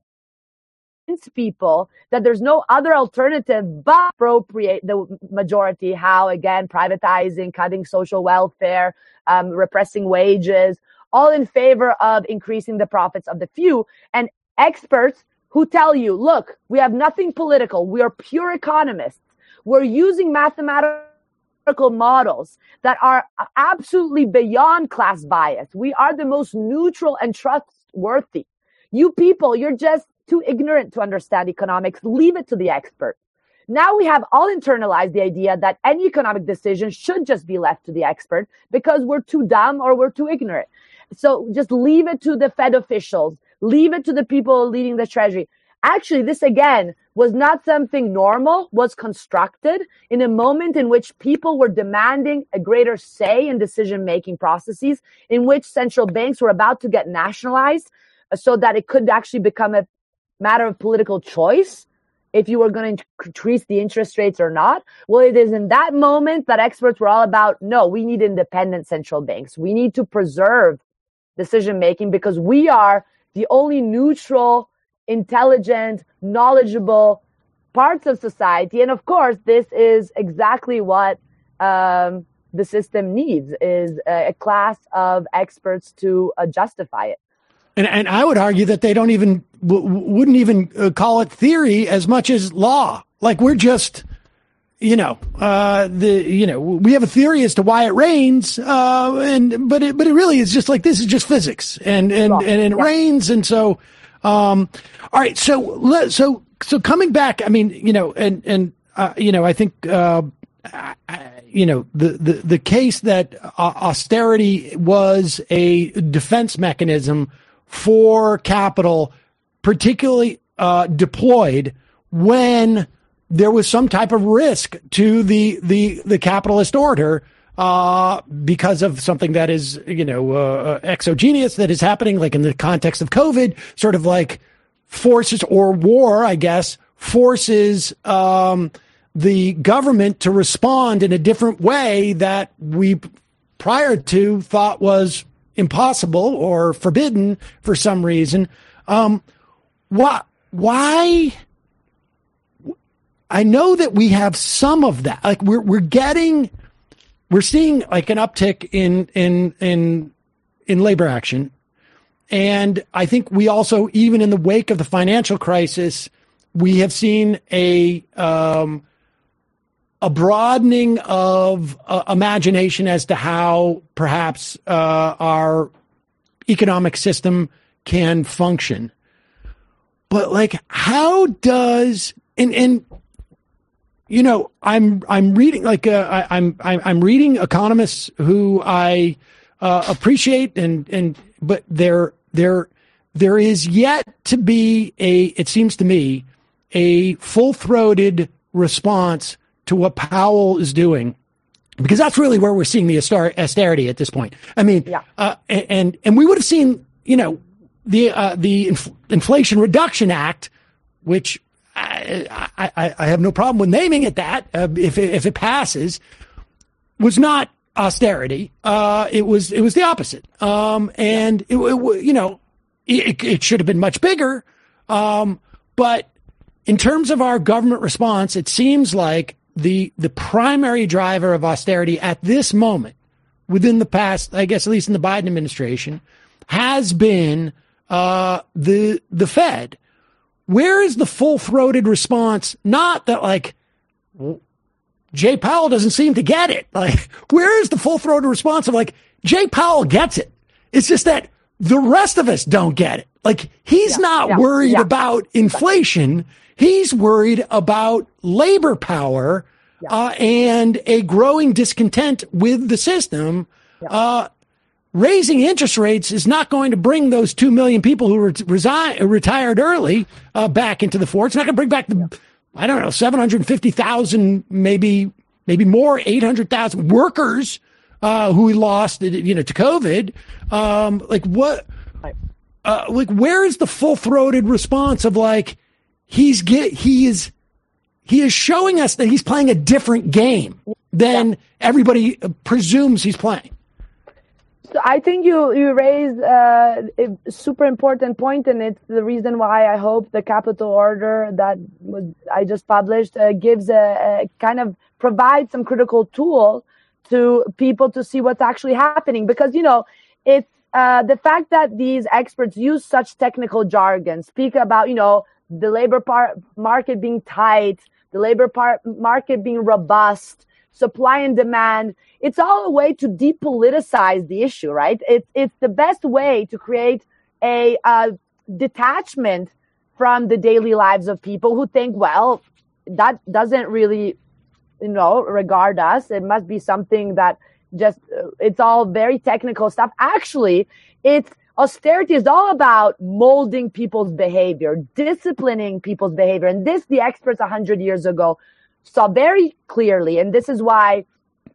Speaker 8: people that there's no other alternative but appropriate the majority. How, again, privatizing, cutting social welfare, um, repressing wages, all in favor of increasing the profits of the few. And experts who tell you, look, we have nothing political. We are pure economists. We're using mathematical models that are absolutely beyond class bias. We are the most neutral and trustworthy. You people, you're just too ignorant to understand economics. Leave it to the expert. Now we have all internalized the idea that any economic decision should just be left to the expert because we're too dumb or we're too ignorant. So just leave it to the Fed officials. Leave it to the people leading the Treasury. Actually, this again was not something normal, was constructed in a moment in which people were demanding a greater say in decision-making processes, in which central banks were about to get nationalized so that it could actually become a matter of political choice if you were going to increase the interest rates or not. Well, it is in that moment that experts were all about, no, we need independent central banks. We need to preserve decision-making because we are the only neutral, intelligent, knowledgeable parts of society. And of course, this is exactly what um, the system needs, is a, a class of experts to uh, justify it.
Speaker 3: And, and I would argue that they don't even, w- wouldn't even uh, call it theory as much as law. Like we're just, you know, uh, the, you know, we have a theory as to why it rains. Uh, and, but it, but it really is just like, this is just physics and, and, and, and it yeah. rains. And so, um, all right. So, let, so, so coming back, I mean, you know, and, and, uh, you know, I think, uh, I, you know, the, the, the case that uh, austerity was a defense mechanism for capital, particularly uh, deployed when there was some type of risk to the the the capitalist order uh, because of something that is, you know, uh, exogenous that is happening, like in the context of COVID, sort of like forces or war, I guess, forces um, the government to respond in a different way that we prior to thought was impossible or forbidden for some reason. Um, why, why? I know that we have some of that. Like we're, we're getting, we're seeing like an uptick in, in, in, in labor action. And I think we also, even in the wake of the financial crisis, we have seen a, um, a broadening of uh, imagination as to how perhaps uh, our economic system can function. But like, how does and and you know, I'm I'm reading like uh, I, I'm I'm reading economists who I uh, appreciate and and but there there there is yet to be a it seems to me a full-throated response to what Powell is doing, because that's really where we're seeing the austerity at this point. I mean, yeah. uh, and and we would have seen, you know, the uh, the Inf- Inflation Reduction Act, which I, I, I have no problem with naming it that uh, if it, if it passes, was not austerity. Uh, it was it was the opposite. Um, and yeah. it, it you know it, it should have been much bigger. Um, but in terms of our government response, it seems like the the primary driver of austerity at this moment, within the past, I guess, at least in the Biden administration, has been uh, the the Fed. Where is the full-throated response? Not that, like, Jay Powell doesn't seem to get it. Like, where is the full-throated response of, like, Jay Powell gets it? It's just that the rest of us don't get it. Like, he's yeah, not yeah, worried yeah. about inflation. He's worried about labor power yeah. uh, and a growing discontent with the system. Yeah. Uh, raising interest rates is not going to bring those two million people who re- resign, retired early uh, back into the fore. It's not going to bring back the, I don't know, seven hundred fifty thousand, maybe, maybe more, eight hundred thousand workers uh, who he lost, you know, to COVID. Um, like what, uh, like where is the full throated response of like, he's get, he is, he is showing us that he's playing a different game than yeah. everybody presumes he's playing.
Speaker 8: So I think you you raised uh, a super important point, and it's the reason why I hope the Capitol Order that was I just published uh, gives a, a kind of provides some critical tool to people to see what's actually happening. Because you know it's uh, the fact that these experts use such technical jargon, speak about you know the labor par- market being tight, the labor par- market being robust, supply and demand. It's all a way to depoliticize the issue, right? It's it's the best way to create a uh, detachment from the daily lives of people who think, well, that doesn't really, you know, regard us. It must be something that just, uh, it's all very technical stuff. Actually, it's austerity is all about molding people's behavior, disciplining people's behavior. And this, the experts one hundred years ago saw very clearly. And this is why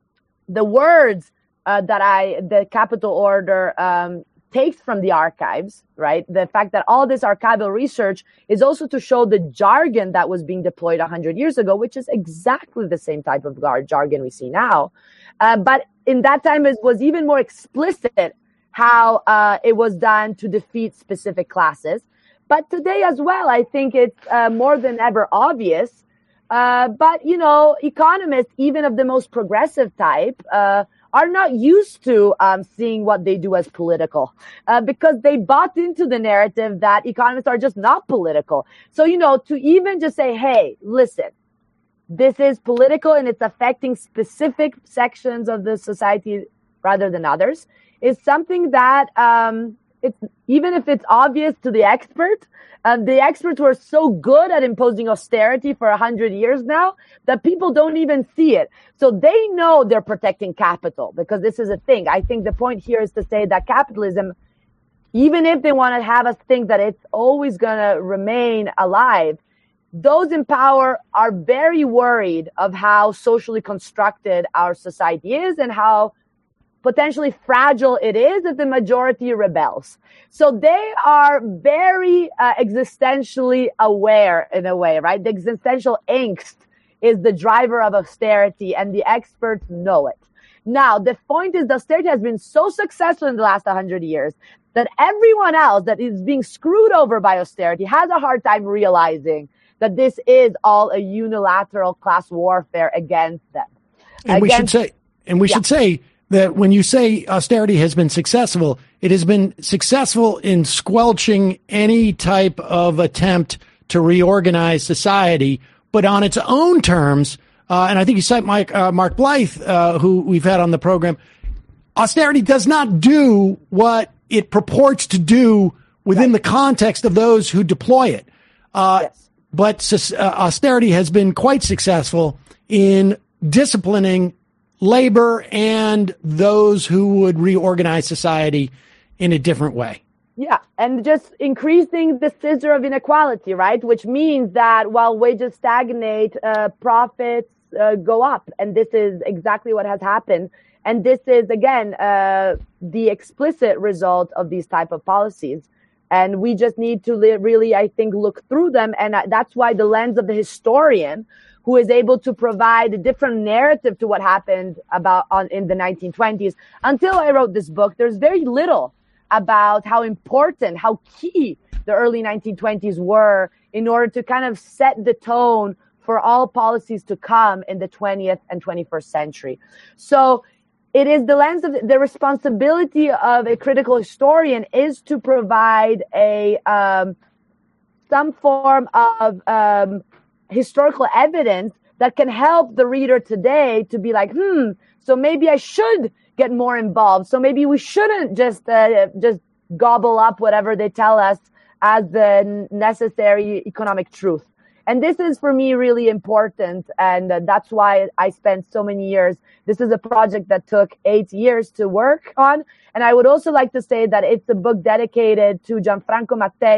Speaker 8: the words uh, that I, the Capitol Order um, takes from the archives, right? The fact that all this archival research is also to show the jargon that was being deployed one hundred years ago, which is exactly the same type of gar- jargon we see now. Uh, but in that time, it was even more explicit how uh, it was done to defeat specific classes. But today as well, I think it's uh, more than ever obvious. Uh, but, you know, economists, even of the most progressive type, uh, are not used to um, seeing what they do as political uh, because they bought into the narrative that economists are just not political. So, you know, to even just say, hey, listen, this is political and it's affecting specific sections of the society rather than others is something that um, it's even if it's obvious to the expert. Uh, the experts were so good at imposing austerity for a hundred years now that people don't even see it. So they know they're protecting capital because this is a thing. I think the point here is to say that capitalism, even if they want to have us think that it's always going to remain alive, those in power are very worried of how socially constructed our society is and how potentially fragile it is if the majority rebels. So they are very uh, existentially aware in a way, right? The existential angst is the driver of austerity and the experts know it. Now, the point is the austerity has been so successful in the last one hundred years that everyone else that is being screwed over by austerity has a hard time realizing that this is all a unilateral class warfare against them.
Speaker 3: And
Speaker 8: against,
Speaker 3: we should say, and we yeah. should say, that when you say austerity has been successful, it has been successful in squelching any type of attempt to reorganize society, but on its own terms. Uh, and I think you cite Mike, uh, Mark Blyth, uh, who we've had on the program. Austerity does not do what it purports to do within right. the context of those who deploy it. Uh, yes. But uh, austerity has been quite successful in disciplining labor and those who would reorganize society in a different way.
Speaker 8: Yeah, and just increasing the scissor of inequality, right? Which means that while wages stagnate, uh, profits uh, go up. And this is exactly what has happened. And this is, again, uh, the explicit result of these type of policies. And we just need to li- really, I think, look through them. And that's why the lens of the historian, who is able to provide a different narrative to what happened about on in the nineteen twenties. Until I wrote this book, there's very little about how important, how key the early nineteen twenties were in order to kind of set the tone for all policies to come in the twentieth and twenty-first century. So it is the lens of the responsibility of a critical historian is to provide a um, some form of um, historical evidence that can help the reader today to be like, hmm, so maybe I should get more involved. So maybe we shouldn't just uh, just gobble up whatever they tell us as the necessary economic truth. And this is for me really important. And uh, that's why I spent so many years. This is a project that took eight years to work on. And I would also like to say that it's a book dedicated to Gianfranco Mattei,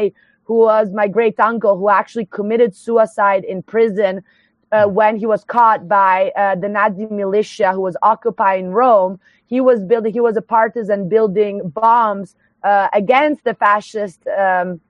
Speaker 8: who was my great uncle, who actually committed suicide in prison uh, when he was caught by uh, the Nazi militia who was occupying Rome. He was building, he was a partisan building bombs uh, against the fascist, um,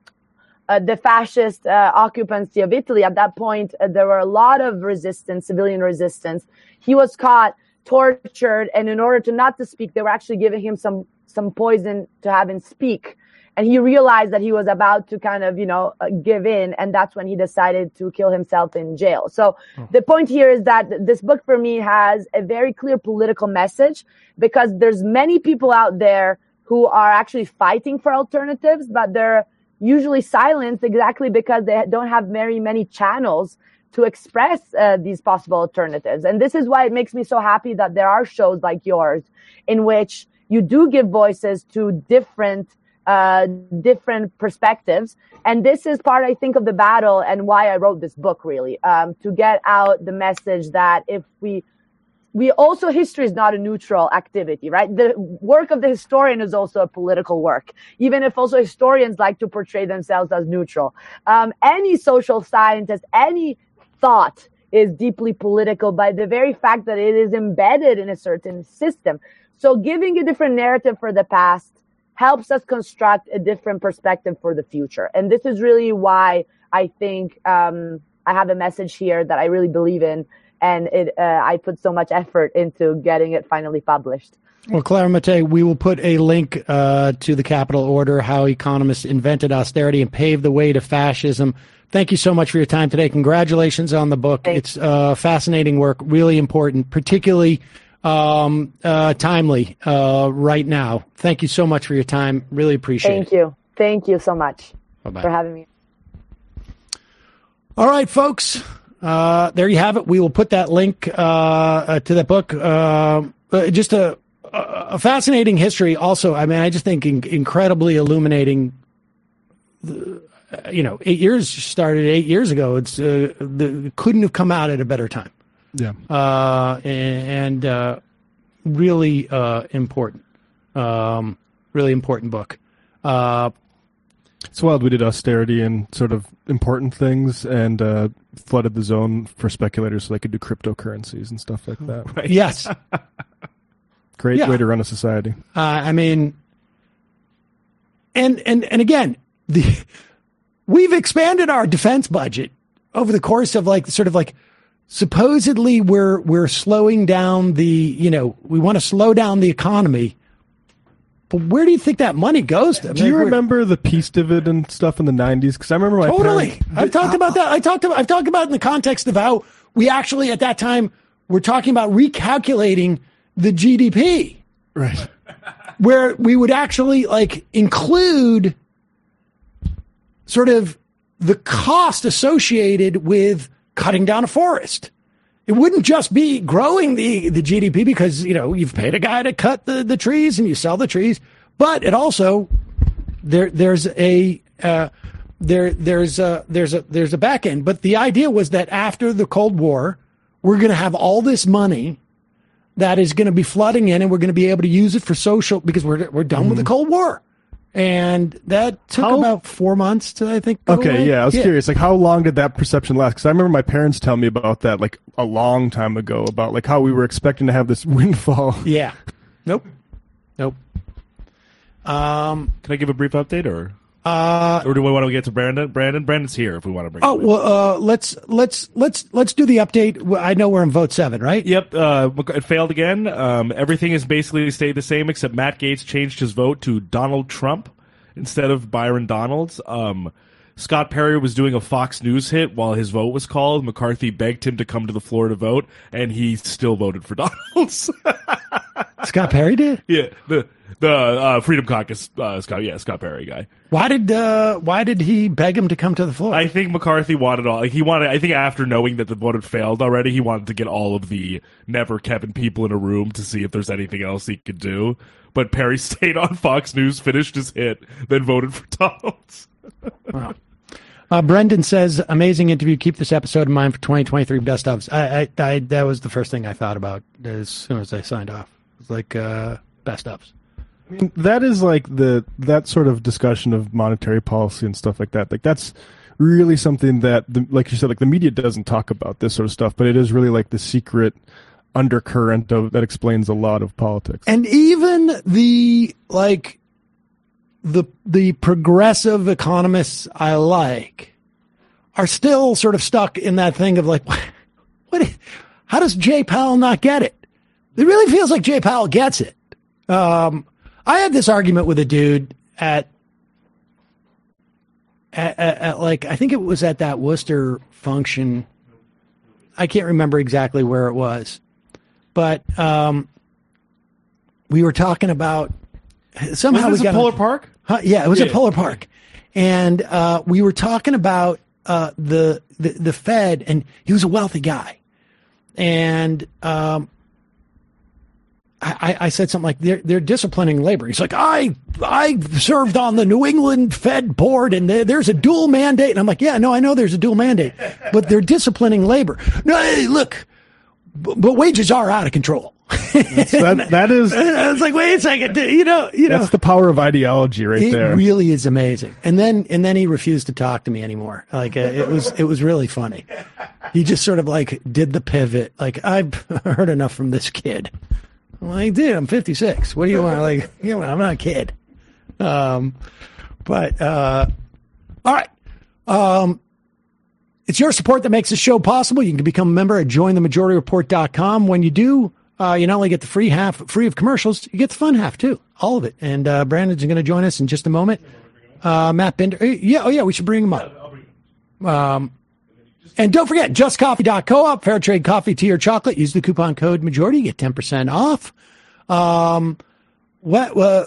Speaker 8: uh, the fascist uh, occupancy of Italy. At that point, uh, there were a lot of resistance, civilian resistance. He was caught, tortured, and in order to not to speak, they were actually giving him some some poison to have him speak. And he realized that he was about to kind of, you know, uh, give in. And that's when he decided to kill himself in jail. So oh. the point here is that this book for me has a very clear political message, because there's many people out there who are actually fighting for alternatives, but they're usually silenced exactly because they don't have very many channels to express uh, these possible alternatives. And this is why it makes me so happy that there are shows like yours in which you do give voices to different uh, different perspectives. And this is part, I think, of the battle and why I wrote this book, really, um, to get out the message that if we, we also, history is not a neutral activity, right? The work of the historian is also a political work, even if also historians like to portray themselves as neutral. Um, any social scientist, any thought is deeply political by the very fact that it is embedded in a certain system. So giving a different narrative for the past helps us construct a different perspective for the future. And this is really why I think um, I have a message here that I really believe in. And it, uh, I put so much effort into getting it finally published.
Speaker 3: Well, Clara Mattei, we will put a link uh, to The Capital Order, How Economists Invented Austerity and Paved the Way to Fascism. Thank you so much for your time today. Congratulations on the book.
Speaker 8: Thanks.
Speaker 3: It's uh, fascinating work, really important, particularly um, uh, timely uh, right now. Thank you so much for your time. Really appreciate
Speaker 8: Thank
Speaker 3: it.
Speaker 8: Thank you. Thank you so much
Speaker 3: Bye-bye.
Speaker 8: for having me.
Speaker 3: All right, folks. Uh, there you have it. We will put that link uh, uh, to that book. Uh, uh, just a, a fascinating history. Also, I mean, I just think in, incredibly illuminating. The, you know, eight years started eight years ago. It's uh, the, couldn't have come out at a better time.
Speaker 4: Yeah.
Speaker 3: Uh, and uh, really uh, important, um, really important book. Uh,
Speaker 4: It's wild. We did austerity and sort of important things and uh, flooded the zone for speculators so they could do cryptocurrencies and stuff like that.
Speaker 3: Right. Yes.
Speaker 4: Great
Speaker 3: Yeah.
Speaker 4: way to run a society.
Speaker 3: Uh, I mean, and and and again, the we've expanded our defense budget over the course of like sort of like supposedly we're we're slowing down the, you know, we want to slow down the economy. But where do you think that money goes to?
Speaker 4: Do you remember the peace dividend stuff in the nineties? Because I remember my
Speaker 3: Totally.
Speaker 4: parents...
Speaker 3: I've talked about that. I talked about, I've talked about it in the context of how we actually at that time were talking about recalculating the G D P.
Speaker 4: Right.
Speaker 3: Where we would actually like include sort of the cost associated with cutting down a forest. It wouldn't just be growing the, the G D P because, you know, you've paid a guy to cut the, the trees and you sell the trees, but it also, there, there's a, uh, there, there's a, there's a, there's a back end. But the idea was that after the Cold War, we're going to have all this money that is going to be flooding in and we're going to be able to use it for social because we're, we're done mm-hmm. with the Cold War. And that took
Speaker 4: how,
Speaker 3: about four months to, I think. Go
Speaker 4: okay,
Speaker 3: away.
Speaker 4: yeah, I was
Speaker 3: yeah.
Speaker 4: curious, like, how long did that perception last? Because I remember my parents telling me about that, like, a long time ago, about, like, how we were expecting to have this windfall.
Speaker 3: Yeah. Nope. Nope. Um,
Speaker 5: Can I give a brief update, or
Speaker 3: uh,
Speaker 5: or do we want to get to Brandon? Brandon, Brandon's here if we want to bring.
Speaker 3: Oh
Speaker 5: him in.
Speaker 3: well, uh, let's let's let's let's do the update. I know we're in vote seven, right?
Speaker 5: Yep, uh, it failed again. Um, everything has basically stayed the same except Matt Gaetz changed his vote to Donald Trump instead of Byron Donalds. Um, Scott Perry was doing a Fox News hit while his vote was called. McCarthy begged him to come to the floor to vote, and he still voted for Donalds.
Speaker 3: Scott Perry did?
Speaker 5: Yeah, the the uh, Freedom Caucus uh, Scott, yeah, Scott Perry guy.
Speaker 3: Why did uh, why did he beg him to come to the floor?
Speaker 5: I think McCarthy wanted all. Like, he wanted. I think after knowing that the vote had failed already, he wanted to get all of the never Kevin people in a room to see if there's anything else he could do. But Perry stayed on Fox News, finished his hit, then voted for Donalds.
Speaker 3: Wow. Uh, Brendan says, amazing interview. Keep this episode in mind for twenty twenty-three best ofs. I, I, I, that was the first thing I thought about as soon as I signed off. It was like, uh, best ofs.
Speaker 4: I mean, that is like the that sort of discussion of monetary policy and stuff like that. Like that's really something that, the, like you said, like the media doesn't talk about this sort of stuff, but it is really like the secret undercurrent of that explains a lot of politics.
Speaker 3: And even the like the the progressive economists I like are still sort of stuck in that thing of like, what? How does Jay Powell not get it? It really feels like Jay Powell gets it. Um, I had this argument with a dude at, at, at, at like, I think it was at that Worcester function. I can't remember exactly where it was, but um, we were talking about somehow
Speaker 5: was
Speaker 3: we
Speaker 5: this
Speaker 3: got
Speaker 5: at Polar
Speaker 3: on,
Speaker 5: Park?
Speaker 3: Huh, yeah, it was
Speaker 5: Yeah.
Speaker 3: at Polar Park, and uh, we were talking about uh, the, the the Fed, and he was a wealthy guy, and um, I, I said something like they're they're disciplining labor. He's like, I I served on the New England Fed board, and there, there's a dual mandate. And I'm like, yeah, no, I know there's a dual mandate, but they're disciplining labor. No, hey, look, but, but wages are out of control.
Speaker 4: that that is.
Speaker 3: I was like, wait a second, you know, you know,
Speaker 4: That's the power of ideology, right
Speaker 3: it
Speaker 4: there.
Speaker 3: really is amazing. And then and then he refused to talk to me anymore. Like uh, it was it was really funny. He just sort of like did the pivot. Like, I've heard enough from this kid. I'm like, dude, I'm fifty-six. What do you want? Like, you know, I'm not a kid. Um, but, uh, all right. Um, it's your support that makes the show possible. You can become a member at join the majority report dot com. When you do, uh, you not only get the free half, free of commercials, you get the fun half too. All of it. And, uh, Brandon's going to join us in just a moment. Uh, Matt Bender. Yeah. Oh yeah. We should bring him up. Um, And don't forget, just coffee dot coop, fair trade coffee, tea, or chocolate. Use the coupon code majority, you get ten percent off. Um, what, uh,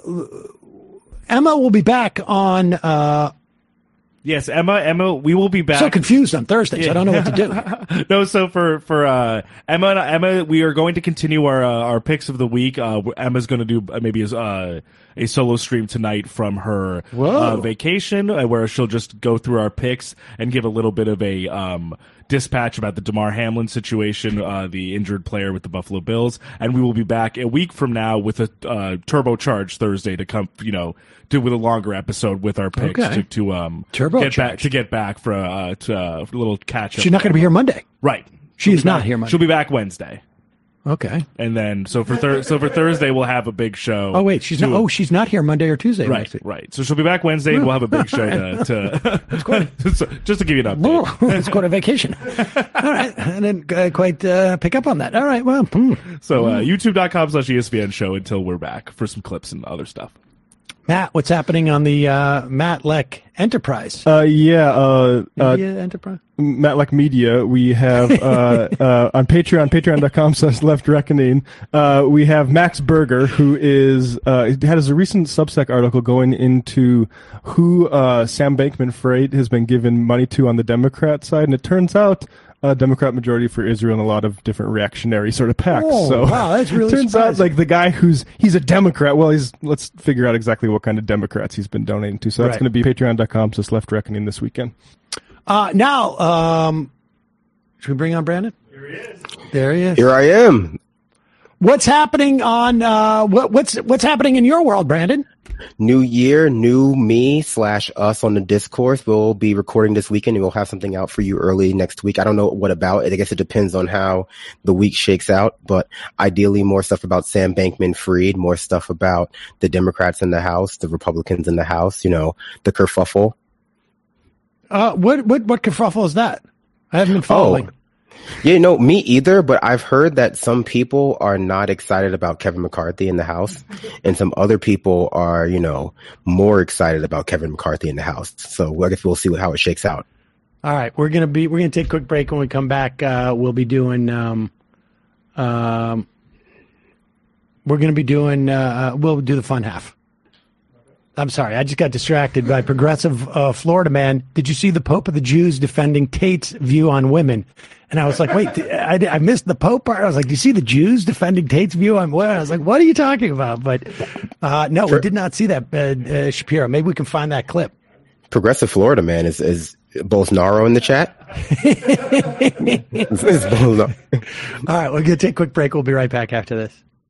Speaker 3: Emma will be back on, uh,
Speaker 5: Yes, Emma, Emma, we will be back.
Speaker 3: so confused on Thursdays. I don't know what to do.
Speaker 5: No, so for for uh, Emma, and Emma, we are going to continue our uh, our picks of the week. Uh, Emma's going to do maybe a, uh, a solo stream tonight from her uh, vacation, uh, where she'll just go through our picks and give a little bit of a um, dispatch about the DeMar Hamlin situation, uh, the injured player with the Buffalo Bills, and we will be back a week from now with a uh, turbocharged Thursday to come, you know, do with a longer episode with our picks
Speaker 3: Okay.
Speaker 5: to, to um
Speaker 3: Turbocharged.
Speaker 5: get back to get back for uh, to, uh, a little catch up.
Speaker 3: She's not going to be here Monday.
Speaker 5: Right.
Speaker 3: She
Speaker 5: She'll
Speaker 3: is
Speaker 5: be
Speaker 3: not
Speaker 5: back-
Speaker 3: here Monday.
Speaker 5: She'll be back Wednesday,
Speaker 3: Okay.
Speaker 5: and then so for thir- so for Thursday we'll have a big show.
Speaker 3: Oh, wait, she's
Speaker 5: to-
Speaker 3: not, oh, she's not here Monday or Tuesday.
Speaker 5: right,
Speaker 3: next week.
Speaker 5: right. So she'll be back Wednesday, and we'll have a big show to, to so, just to give you an update.
Speaker 3: Oh, let's go to vacation. All right. I didn't uh, quite uh, pick up on that. All right. Well, hmm.
Speaker 5: So uh, youtube dot com slash E S P N show until we're back for some clips and other stuff.
Speaker 3: Matt, what's happening on the uh, Matt Leck Enterprise?
Speaker 4: Uh, yeah, uh, uh,
Speaker 3: Media Enterprise?
Speaker 4: Matlack Media, we have uh, uh, on Patreon, patreon dot com slash left reckoning, uh, we have Max Berger, who is uh, has a recent Substack article going into who uh, Sam Bankman-Fried has been given money to on the Democrat side, and it turns out a Democrat majority for Israel and a lot of different reactionary sort of packs.
Speaker 3: Oh,
Speaker 4: so
Speaker 3: wow, that's really
Speaker 4: turns out
Speaker 3: surprising.
Speaker 4: like the guy who's he's a Democrat. Well, he's let's figure out exactly what kind of Democrats he's been donating to. So that's
Speaker 3: Right.
Speaker 4: going to be patreon dot com slash left reckoning this weekend.
Speaker 3: Uh, now, um, should we bring on Brandon? There he is. There he is.
Speaker 9: Here I am.
Speaker 3: What's happening on uh, what, what's what's happening in your world, Brandon?
Speaker 9: New year, new me slash us on the discourse. We'll be recording this weekend and we'll have something out for you early next week. I don't know what about. I guess it depends on how the week shakes out, but ideally more stuff about Sam Bankman-Fried, more stuff about the Democrats in the House, the Republicans in the House, you know, the kerfuffle.
Speaker 3: Uh, what what what kerfuffle is that? I haven't been following.
Speaker 9: Oh. Yeah, no, me either, but I've heard that some people are not excited about Kevin McCarthy in the House, and some other people are, you know, more excited about Kevin McCarthy in the House. So I guess we'll see how it shakes out.
Speaker 3: All right, we're gonna be we're gonna take a quick break. When we come back, uh, we'll be doing um, um, we're gonna be doing uh, uh, we'll do the fun half. I'm sorry, I just got distracted by progressive uh, Florida man. Did you see the Pope of the Jews defending Tate's view on women? And I was like, wait, I, I missed the Pope part. I was like, do you see the Jews defending Tate's view on women? I was like, what are you talking about? But uh, no, we did not see that, uh, uh, Shapiro. Maybe we can find that clip.
Speaker 9: Progressive Florida man is, is Bolsonaro in the chat. It's Bolsonaro.
Speaker 3: All right, we're going to take a quick break. We'll be right back after this.